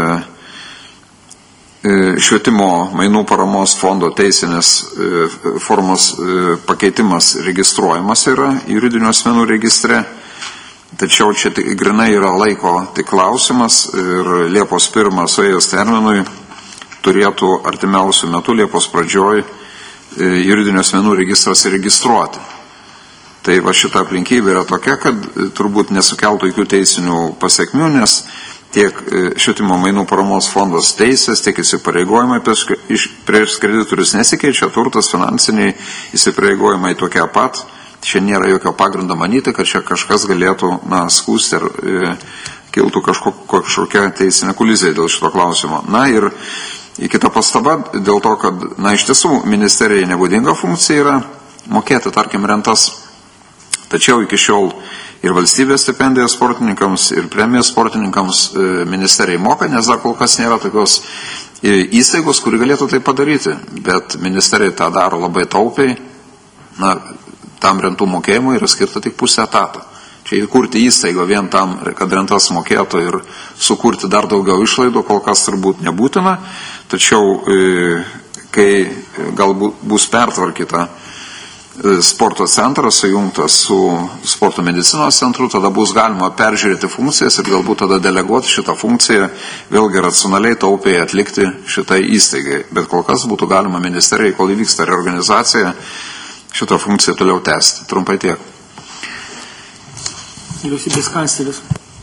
švietimo mainų paramos fondo teisinės formos pakeitimas registruojamas yra juridinių asmenų registre, tačiau čia grinai yra laiko tik klausimas ir Liepos pirmą suėjus terminui turėtų artimiausių metų Liepos pradžioj juridinių asmenų registras įregistruoti. Tai va šita aplinkybė yra tokia, kad turbūt nesukeltų jokių teisinių pasiekmių, nes tiek švietimo mainų paramos fondos teisės, tiek įsipareigojimai prieš kreditorius nesikeičia, turtas, finansiniai įsipareigojimai tokie pat. Čia nėra jokio pagrindo manyti, kad čia kažkas galėtų, na, skųsti ir e, kiltų kažko, kažkokia teisinė kolizija dėl šito klausimo. Na ir kita pastaba dėl to, kad, na, iš tiesų ministerijai nebūdinga funkcija yra mokėti, tarkim, rentas, tačiau iki šiol ir valstybės stipendijos sportininkams, ir premijos sportininkams ministerijai moka, nes dar kol kas nėra tokios įstaigos, kuri galėtų tai padaryti, bet ministerija tą daro labai taupiai, na, tam rentų mokėjimui yra skirta tik pusę etato. Čia įkurti įstaigą vien tam, kad rentas mokėtų ir sukurti dar daugiau išlaidų, kol kas turbūt nebūtina, tačiau kai galbūt bus pertvarkyta sporto centras sujungtas su sporto medicinos centru, tada bus galima peržiūrėti funkcijas ir galbūt tada deleguoti šitą funkciją vėlgi racionaliai taupiai atlikti šitai įstaigai. Bet kol kas būtų galima ministerijai, kol įvyksta reorganizacija, šitą funkciją toliau tęsti. Trumpai tiek. Vyriausybės kancleris.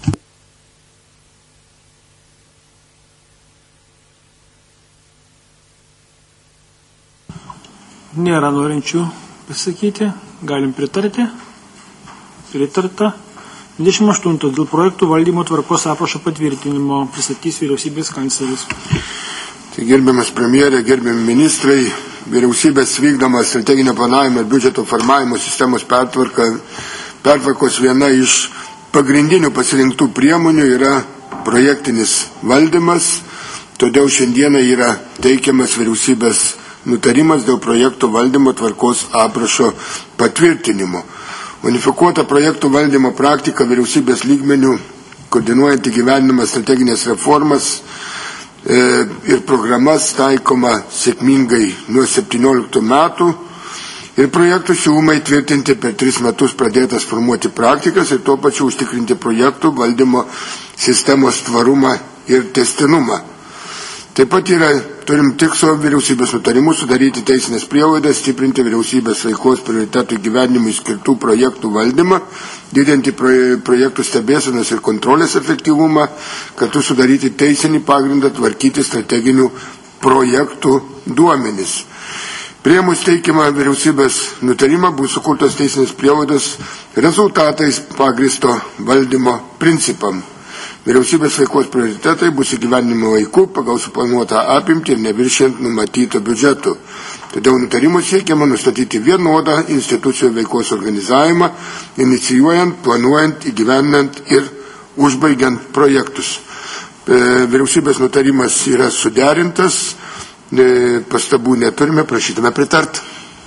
Nėra norinčių pasakyti, galim pritarti, pritarta. dvidešimt aštuntas dėl projektų valdymo tvarkos aprašo patvirtinimo pristatys vyriausybės kancleris. Tai gerbiamas premjerė, gerbiami ministrai, vyriausybės vykdoma strateginio planavimo ir biudžeto formavimo sistemos pertvarka, pertvarkos viena iš pagrindinių pasirinktų priemonių yra projektinis valdymas, todėl šiandieną yra teikiamas vyriausybės nutarimas dėl projekto valdymo tvarkos aprašo patvirtinimo. Unifikuota projektų valdymo praktika vyriausybės lygmenių, koordinuojant įgyvendinimą strateginės reformas e, ir programas taikoma sėkmingai nuo septynioliktų metų ir projektų siūlymai tvirtinti per tris metus pradėtas formuoti praktikas ir tuo pačiu užtikrinti projektų valdymo sistemos tvarumą ir testinumą. Taip pat yra, turim tikslo vyriausybės nutarimų sudaryti teisinės prielaidas, stiprinti vyriausybės veiklos prioritetų gyvenimui skirtų projektų valdymą, didinti projektų stebėsenos ir kontrolės efektyvumą, kartu sudaryti teisinį pagrindą tvarkyti strateginių projektų duomenis. Priėmus teikimą vyriausybės nutarimą bus sukurtos teisinės prielaidos rezultatais pagristo valdymo principam. Vyriausybės veiklos prioritetai bus įgyvendinimo laiku pagal suplanuotą apimtį ir neviršiant numatyto biudžeto. Todėl nutarimo siekiama nustatyti vienodą institucijų veiklos organizavimą, inicijuojant, planuojant, įgyvendinant ir užbaigiant projektus. Vyriausybės nutarimas yra suderintas, pastabų neturime, prašytume pritart.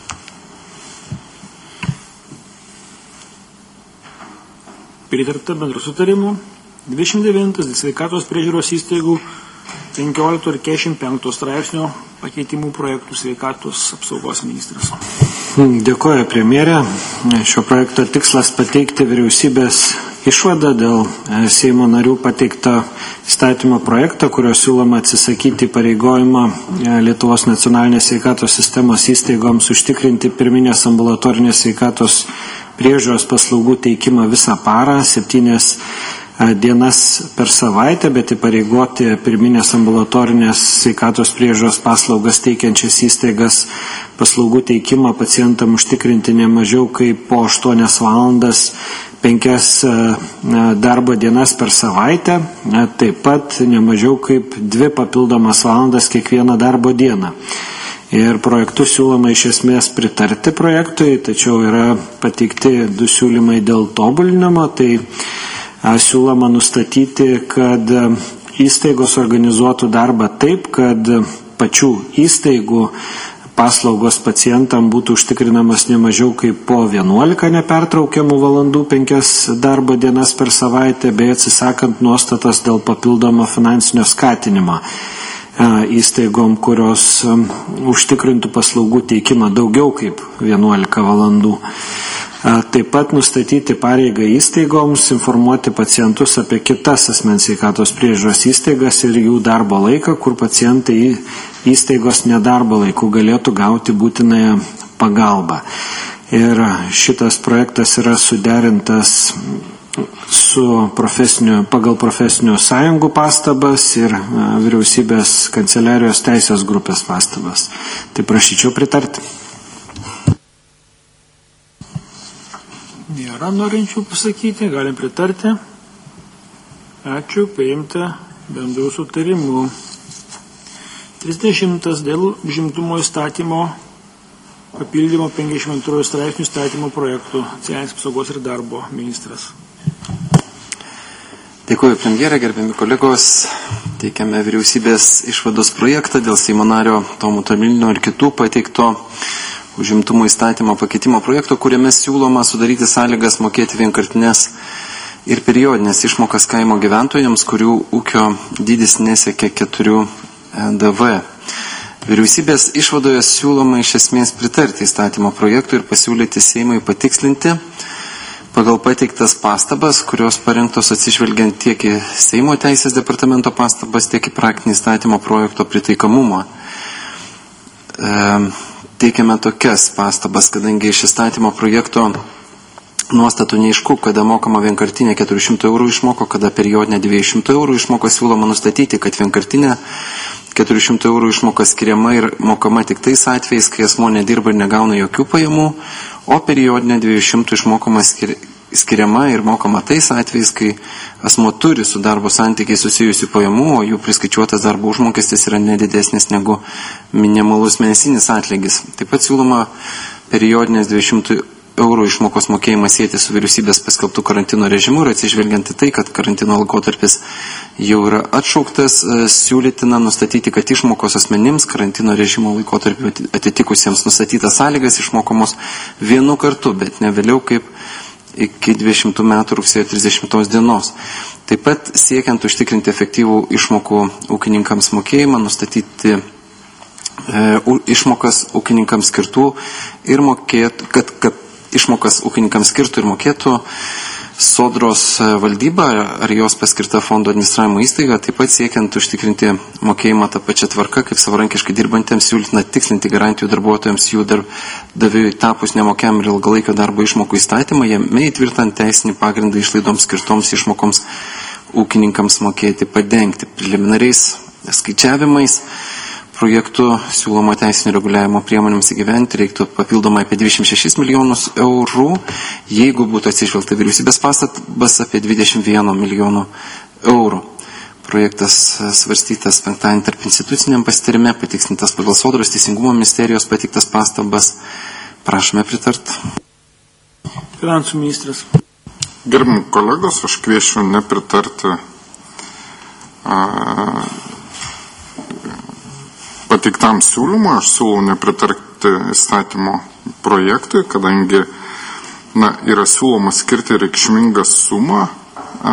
Pritarta bendrų sutarimų. dvidešimt devintas dėl sveikatos priežiūros įstaigų penkiolikto ir keturiasdešimt penkto straipsnio pakeitimų projektų sveikatos apsaugos ministras. Dėkoju, premjerė. Šio projekto tikslas pateikti vyriausybės išvadą dėl Seimo narių pateikto įstatymo projekto, kurio siūloma atsisakyti pareigojimą Lietuvos nacionalinės sveikatos sistemos įstaigoms užtikrinti pirminės ambulatorinės sveikatos priežiūros paslaugų teikimą visą parą, septynias dienas per savaitę, bet įpareigoti pirminės ambulatorinės sveikatos priežiūros paslaugas teikiančias įstaigas paslaugų teikimą pacientam užtikrinti ne mažiau kaip po aštuonias valandas penkias darbo dienas per savaitę, taip pat ne mažiau kaip dvi papildomas valandas kiekvieną darbo dieną. Ir projektų siūloma iš esmės pritarti projektui, tačiau yra pateikti du siūlymai dėl tobulinimo. Tai siūloma nustatyti, kad įstaigos organizuotų darbą taip, kad pačių įstaigų paslaugos pacientam būtų užtikrinamas ne mažiau kaip po vienuolika nepertraukiamų valandų penkias darbo dienas per savaitę, bei atsisakant nuostatas dėl papildomo finansinio skatinimo įstaigom, kurios užtikrintų paslaugų teikimą daugiau kaip vienuolika valandų. Taip pat nustatyti pareigą įstaigoms informuoti pacientus apie kitas asmens sveikatos priežiūros įstaigas ir jų darbo laiką, kur pacientai įstaigos nedarbo laiku galėtų gauti būtinąją pagalbą. Ir šitas projektas yra suderintas su profesiniu, pagal profesinių sąjungų pastabas ir vyriausybės kanceliarijos teisės grupės pastabas. Tai prašyčiau pritarti. Nėra norinčių pasakyti, galim pritarti. Ačiū, paimta bendrų sutarimų. trisdešimtas dėl užimtumo įstatymo papildymo penkiasdešimt antrojo straipsnių įstatymo projektų socialinės apsaugos ir darbo ministras. Dėkuoju, premjerė, gerbiami kolegos. Teikiame vyriausybės išvados projektą dėl Seimo nario Tomo Tomilino ir kitų pateikto užimtumo įstatymo pakeitimo projekto, kuriame siūloma sudaryti sąlygas mokėti vienkartinės ir periodinės išmokas kaimo gyventojams, kurių ūkio dydis nesiekia keturių D V. Vyriausybės išvadoje siūloma iš esmės pritarti įstatymo projektui ir pasiūlyti Seimui patikslinti pagal pateiktas pastabas, kurios parengtos atsižvelgiant tiek į Seimo teisės departamento pastabas, tiek į praktinį įstatymo projekto pritaikamumą. E, teikiame tokias pastabas, kadangi iš įstatymo projekto nuostatų neaišku, kada mokama vienkartinė keturių šimtų eurų išmoko, kada periodinė dviejų šimtų eurų išmoko, siūloma nustatyti, kad vienkartinė keturių šimtų eurų išmoka skiriama ir mokama tik tais atvejais, kai asmuo nedirba ir negauna jokių pajamų, o periodinė dviejų šimtų išmokama skir skiriama ir mokama tais atvejais, kai asmuo turi su darbo santykiai susijusių pajamų, o jų priskaičiuotas darbo užmokestis yra nedidesnis negu minimalus mėnesinis atlygis. Taip pat siūloma periodinės dviejų šimtų eurų išmokos mokėjimas sieti su vyriausybės paskelbtų karantino režimu ir atsižvelgiant į tai, kad karantino laikotarpis jau yra atšauktas, siūlytina nustatyti, kad išmokos asmenims karantino režimo laikotarpiu atitikusiems nustatytas sąlygas išmokamos vienu kartu, bet ne vėliau kaip iki dvidešimtų metų rugsėjo trisdešimtos dienos. Taip pat siekiant užtikrinti efektyvų išmokų ūkininkams mokėjimą, nustatyti e, išmokas ūkininkams skirtų ir mokėtų, kad, kad išmokas ūkininkams skirtų ir mokėtų Sodros valdyba ar jos paskirta fondo administravimo įstaiga, taip pat siekiant užtikrinti mokėjimą tą pačią tvarką, kaip savarankiškai dirbantiems, siūlytina tikslinti garantijų darbuotojams jų darbdaviui tapus nemokiam ir ilgalaikio darbo išmokų įstatymą, jame įtvirtant teisinį pagrindą išlaidoms skirtoms išmokoms ūkininkams mokėti padengti. Preliminariais skaičiavimais projektų siūlomo teisinio reguliavimo priemonėms įgyventi reiktų papildomai apie dvidešimt šešis milijonus eurų, jeigu būtų atsižvelgta vyriausybės pastabas apie dvidešimt vieną milijonų eurų. Projektas svarstytas penktadienį tarp instituciniam pasitarime, patikslintas pagal Sodros teisingumo ministerijos patiktas pastabas. Prašome pritart. Finansų ministras. Gerbimi kolegos, aš kviečiu nepritarti a, pateiktam siūlymui, aš siūlau nepritarti įstatymo projektui, kadangi na, yra siūloma skirti reikšmingą sumą a,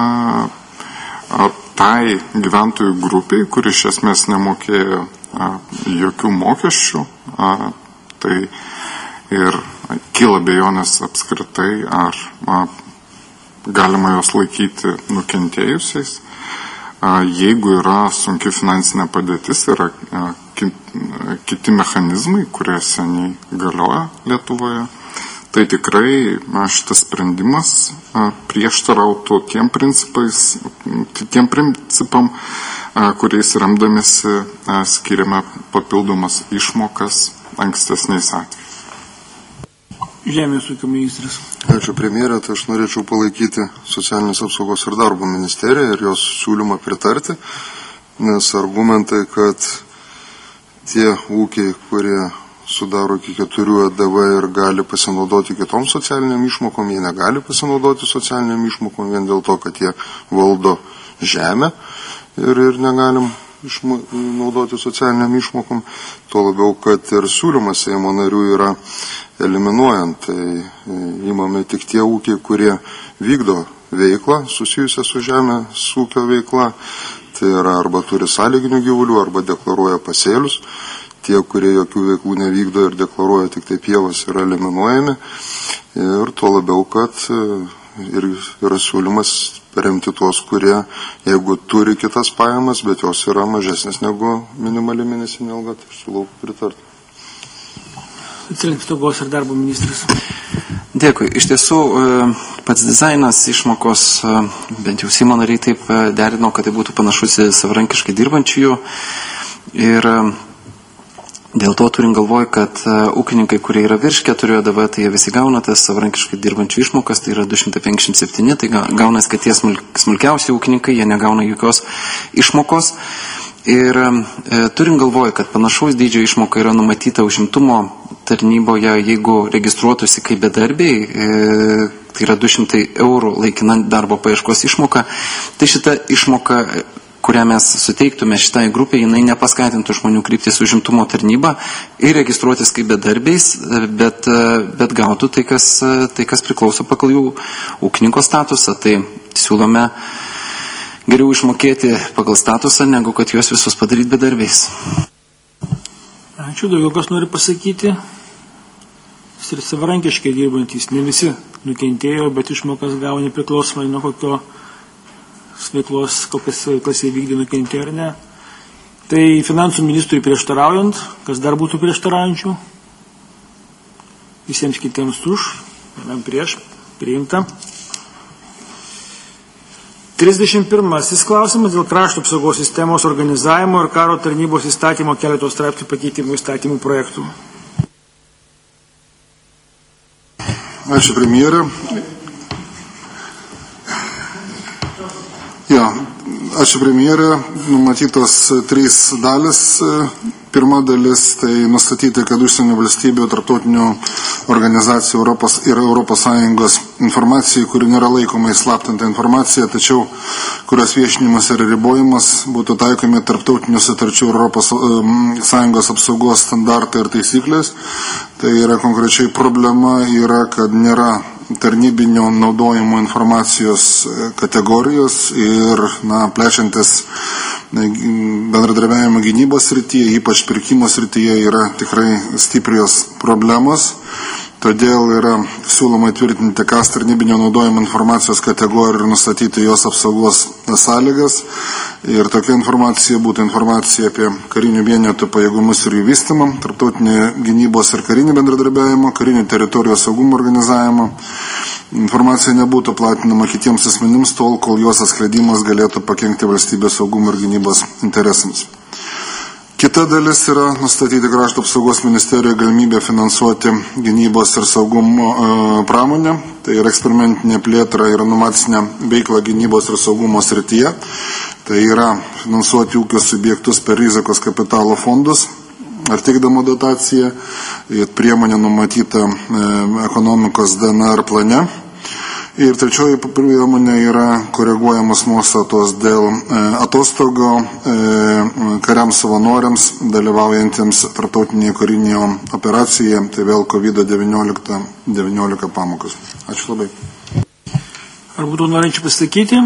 a, tai gyventojų grupiai, kuri iš esmės nemokėjo a, jokių mokesčių, a, tai ir kyla abejonės apskritai, ar a, galima jos laikyti nukentėjusiais. A, jeigu yra sunki finansinė padėtis, yra a, kiti mechanizmai, kurie seniai galioja Lietuvoje, tai tikrai šitas sprendimas prieštarautų tiem principais, tiem principam, kuriais remdamėsi skiriame papildomas išmokas ankstesniais atvejais. Žemės ūkio ministras. Ačiū premjerė, tai aš norėčiau palaikyti socialinės apsaugos ir darbo ministeriją ir jos siūlymą pritarti, nes argumentai, kad tie ūkiai, kurie sudaro iki keturių E D V ir gali pasinaudoti kitom socialiniam išmokom, jie negali pasinaudoti socialiniam išmokom vien dėl to, kad jie valdo žemę ir, ir negalim išmo, naudoti socialiniam išmokom. Tuo labiau, kad ir siūlymas Seimo narių yra eliminuojant. Tai įmame tik tie ūkiai, kurie vykdo veiklą susijusią su žemės ūkio veikla. Tai yra arba turi sąlyginių gyvulių, arba deklaruoja pasėlius. Tie, kurie jokių veiklų nevykdo ir deklaruoja tik tai pievas, yra eliminuojami. Ir tuo labiau, kad ir yra siūlymas paremti tuos, kurie, jeigu turi kitas pajamas, bet jos yra mažesnės negu minimali mėnesinė alga, tai siūlau pritarti. Socialinės apsaugos ir darbo ministras. Dėkui. Iš tiesų, pats dizainas išmokos, bent jau Seimo nariai taip derino, kad tai būtų panašus į savarankiškai dirbančiųjų. Ir dėl to turim galvoj, kad ūkininkai, kurie yra virš keturių E D V, tai jie visi gauna tas savarankiškai dirbančių išmokas, tai yra du šimtai penkiasdešimt septyni, tai gaunas, kad tie smulkiausi ūkininkai, jie negauna jokios išmokos. Ir e, turim galvoj, kad panašaus dydžio išmoka yra numatyta užimtumo tarnyboje, jeigu registruotųsi kaip bedarbiai, e, tai yra du šimtai eurų laikina darbo paieškos išmoka, tai šita išmoka, kurią mes suteiktume šitai grupiai, jinai nepaskatintų žmonių kryptis užimtumo tarnybą ir registruotis kaip bedarbiais, bet, bet gautų tai kas, tai, kas priklauso pagal jų ūkininko statusą. Tai siūlome geriau išmokėti pagal statusą, negu kad juos visus padaryti bedarbiais. Ačiū, daugiau kas nori pasakyti. Jis ir savarankiškai dirbantys, ne visi nukentėjo, bet išmokas gavo nepriklausomai nuo kokio veiklos, kokias veiklas įvykdė, nukentėjo ar ne. Tai finansų ministrui prieštaraujant, kas dar būtų prieštaraujančių, visiems kitiems už, vienam prieš, priimta. trisdešimt pirmasis klausimas dėl krašto apsaugos sistemos organizavimo ir karo tarnybos įstatymo keletos straipsnių pakeitimų įstatymų projektų. Ačiū premjerė. Ja, ačiū premjerė. Numatytos trys dalis. Pirma dalis tai nustatyti, kad užsienio valstybių tarptautinių organizacijų Europos ir Europos Sąjungos informacijai, kuri nėra laikoma įslaptinta informacija, tačiau kurios viešinimas ir ribojimas būtų taikomi tarptautinių sutarčių Europos Sąjungos apsaugos standartai ir taisyklės. Tai yra konkrečiai problema, yra, kad nėra tarnybinio naudojimo informacijos kategorijos ir na, plečiantis bendradarbiavimo gynybos srityje, ypač pirkimo srityje, yra tikrai stiprios problemos. Todėl yra siūloma įtvirtinti kas tarnybinio naudojimo informacijos kategoriją ir nustatyti jos apsaugos sąlygas. Ir tokia informacija būtų informacija apie karinių vienetų pajėgumus ir jų vystymą, tarptautinį gynybos ir karinį bendradarbiavimą, karinių teritorijos saugumo organizavimą. Informacija nebūtų platinama kitiems asmenims tol, kol jos atskleidimas galėtų pakenkti valstybės saugumo ir gynybos interesams. Kita dalis yra nustatyti Krašto apsaugos ministerijoje galimybę finansuoti gynybos ir saugumo e, pramonę, tai yra eksperimentinė plėtra ir inovacinė veikla gynybos ir saugumo srityje, tai yra finansuoti ūkio subjektus per rizikos kapitalo fondus ar teikdama dotaciją, priemonė numatyta e, ekonomikos D N R plane. Ir trečioji priemonė yra koreguojamos nuostatos dėl e, atostogo e, kariams savanoriams dalyvaujantiems tarptautinėje karinėje operacijoje, tai vėl COVID devyniolika pamokos. Ačiū labai. Ar būtų norinčių pasakyti?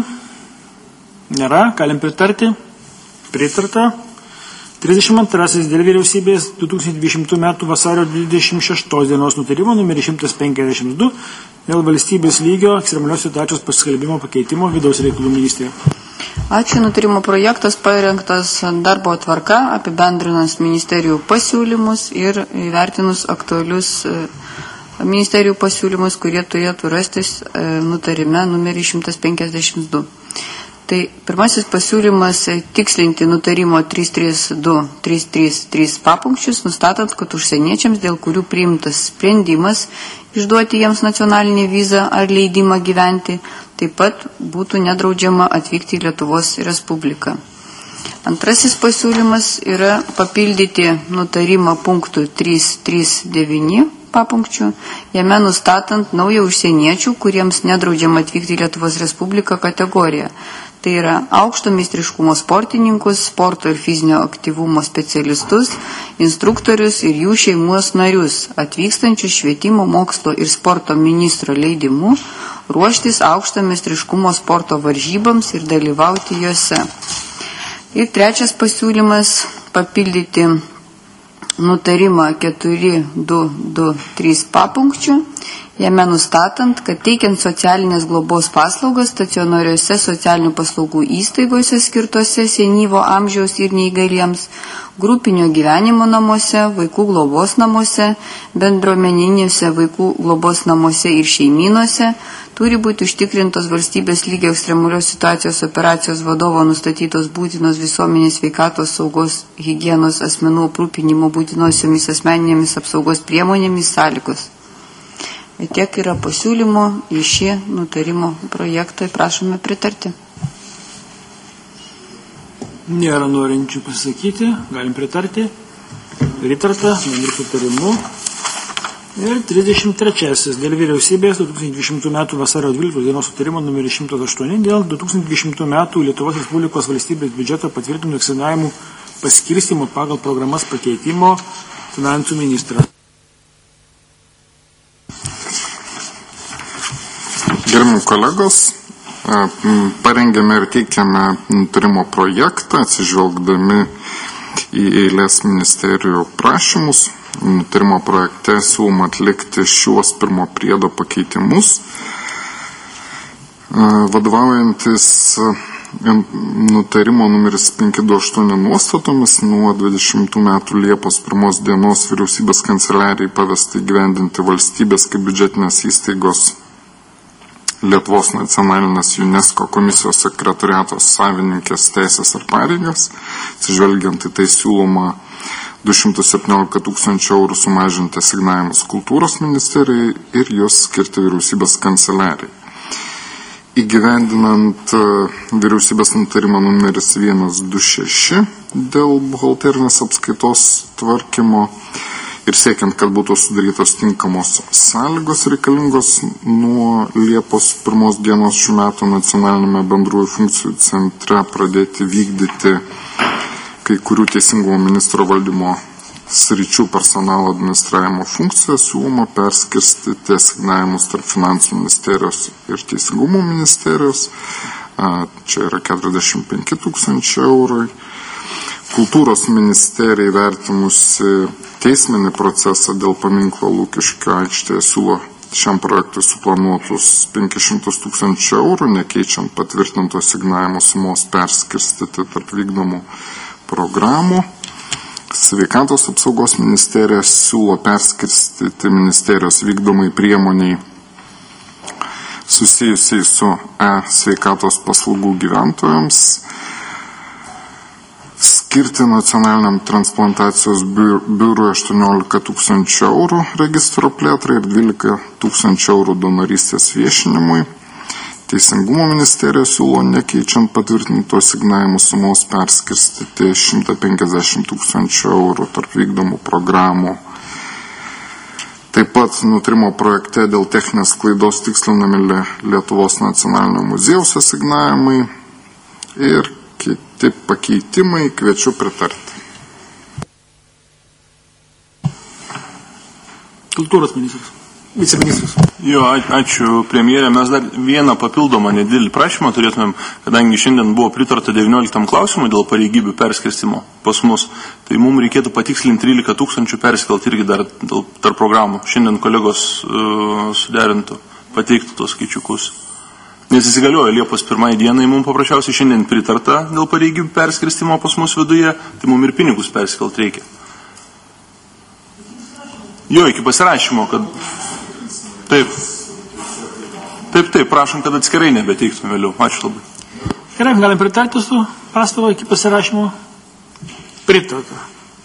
Nėra, galim pritarti. Pritarta. trisdešimt antrasis dėl vyriausybės du tūkstančiai dvidešimtų metų vasario dvidešimt šeštos dienos nutarimo numeris šimtas penkiasdešimt du dėl valstybės lygio ekstremalios situacijos paskelbimo pakeitimo vidaus reikalų ministerija. Ačiū. Nutarimo projektas parengtas darbo tvarka, apibendrinant ministerijų pasiūlymus ir įvertinus aktualius ministerijų pasiūlymus, kurie turėtų rastis nutarime numeris šimtas penkiasdešimt du. Tai pirmasis pasiūlymas tikslinti nutarimo trys trys du trys trys trys papunkčius, nustatant, kad užsieniečiams, dėl kurių priimtas sprendimas išduoti jiems nacionalinį vizą ar leidimą gyventi, taip pat būtų nedraudžiama atvykti į Lietuvos Respubliką. Antrasis pasiūlymas yra papildyti nutarimą punktų trys trys devyni papunkčių, jame nustatant naują užsieniečių, kuriems nedraudžiama atvykti į Lietuvos Respubliką kategoriją. Tai yra aukšto meistriškumo sportininkus, sporto ir fizinio aktyvumo specialistus, instruktorius ir jų šeimos narius, atvykstančius švietimo, mokslo ir sporto ministro leidimu, ruoštis aukšto meistriškumo sporto varžybams ir dalyvauti juose. Ir trečias pasiūlymas papildyti nutarimą keturi du du trys papunkčių, jame nustatant, kad teikiant socialinės globos paslaugas stacionariuose socialinių paslaugų įstaigose skirtose senyvo amžiaus ir neįgaliems, grupinio gyvenimo namuose, vaikų globos namuose, bendruomeninėse vaikų globos namuose ir šeimynose, turi būti užtikrintos valstybės lygio ekstremalios situacijos operacijos vadovo nustatytos būtinos visuomenės sveikatos saugos higienos asmenų aprūpinimo būtinosiomis asmeninėmis apsaugos priemonėmis sąlygos. Tiek yra pasiūlymų į šį nutarimo projektą, prašome pritarti. Nėra norinčių pasakyti, galim pritarti. Pritarta, bendru pritarimu. Ir trisdešimt trečiasis dėl vyriausybės du tūkstančiai dvidešimtų metų vasario dvyliktos dienos sutarimo numeris šimtas aštuoni dėl du tūkstančiai dvidešimtų metų Lietuvos Respublikos valstybės biudžeto patvirtintų asignavimų paskirstymo pagal programas pakeitimo finansų ministras. Gerbiami kolegos, parengėme ir teikiame nutarimo projektą, atsižvelgdami į eilės ministerijų prašymus. Nutarimo projekte siūloma atlikti šiuos pirmo priedo pakeitimus, vadovaujantis nutarimo numeris penki du aštuoni nuostatomis nuo dvidešimtų metų Liepos pirmos dienos vyriausybės kanceliarijai pavesta įgyvendinti valstybės kaip biudžetinės įstaigos Lietuvos nacionalinės UNESCO komisijos sekretoriatos savininkės teisės ar pareigas, atsižvelgiant į tai siūloma du šimtus septyniolika tūkstančių eurų sumažinti asignavimus kultūros ministerijai ir juos skirti vyriausybės kanceliarijai. Įgyvendinant vyriausybės nutarimą numeris vienas du šeši dėl buhalterinės apskaitos tvarkymo ir siekiant, kad būtų sudarytos tinkamos sąlygos reikalingos nuo Liepos pirmos dienos šių metų nacionalinėme bendrųjų funkcijų centre pradėti vykdyti kai kurių teisingumo ministro valdymo sričių personalo administravimo funkciją siūloma perskirstyti asignavimus tarp Finansų ministerijos ir Teisingumo ministerijos. Čia yra keturiasdešimt penki tūkstančiai eurų. Kultūros ministerija įvertimusi teisminį procesą dėl paminklo Lukiškių aikštėje siūlo šiam projektui suplanuotus penkis šimtus tūkstančių eurų, nekeičiant patvirtinto asignavimo sumos perskirstyti tarp vykdomų programų. Sveikatos apsaugos ministerija siūlo perskirstyti ministerijos vykdomai priemoniai susijusiai su e-sveikatos paslaugų gyventojams, skirti nacionaliniam transplantacijos biurui aštuoniolika tūkstančių eurų registro plėtrai ir dvylika tūkstančių eurų donorystės viešinimui. Teisingumo ministerija siūlo nekeičiant patvirtinto asignavimų sumos perskirstyti šimtą penkiasdešimt tūkstančių eurų tarp vykdomų programų. Taip pat nutarimo projekte dėl techninės klaidos tikslinami Lietuvos nacionalinio muziejaus asignavimai ir kiti pakeitimai, kviečiu pritarti. Kultūros ministras. Viceministras. Jo, ačiū premjerė. Mes dar vieną papildomą nedidelį prašymą turėtumėm, kadangi šiandien buvo pritarta devynioliktam klausimui dėl pareigybių perskirstimo pas mus, tai mums reikėtų patikslinti trylika tūkstančių perskelti irgi dar dėl, tarp programų. Šiandien kolegos uh, suderintų, pateiktų tos skaičiukus. Nes įsigaliojo Liepos pirmai dienai, mums paprasčiausiai šiandien pritarta dėl pareigybių perskirstimo pas mus viduje, tai mums ir pinigus perskelti reikia. Jo, iki pasirašymo, kad Taip. Taip, taip, prašom, kad atskirai nebeteiktume vėliau. Ačiū labai. Gerai, galim pritarti su pastaba iki pasirašymo? Pritarta.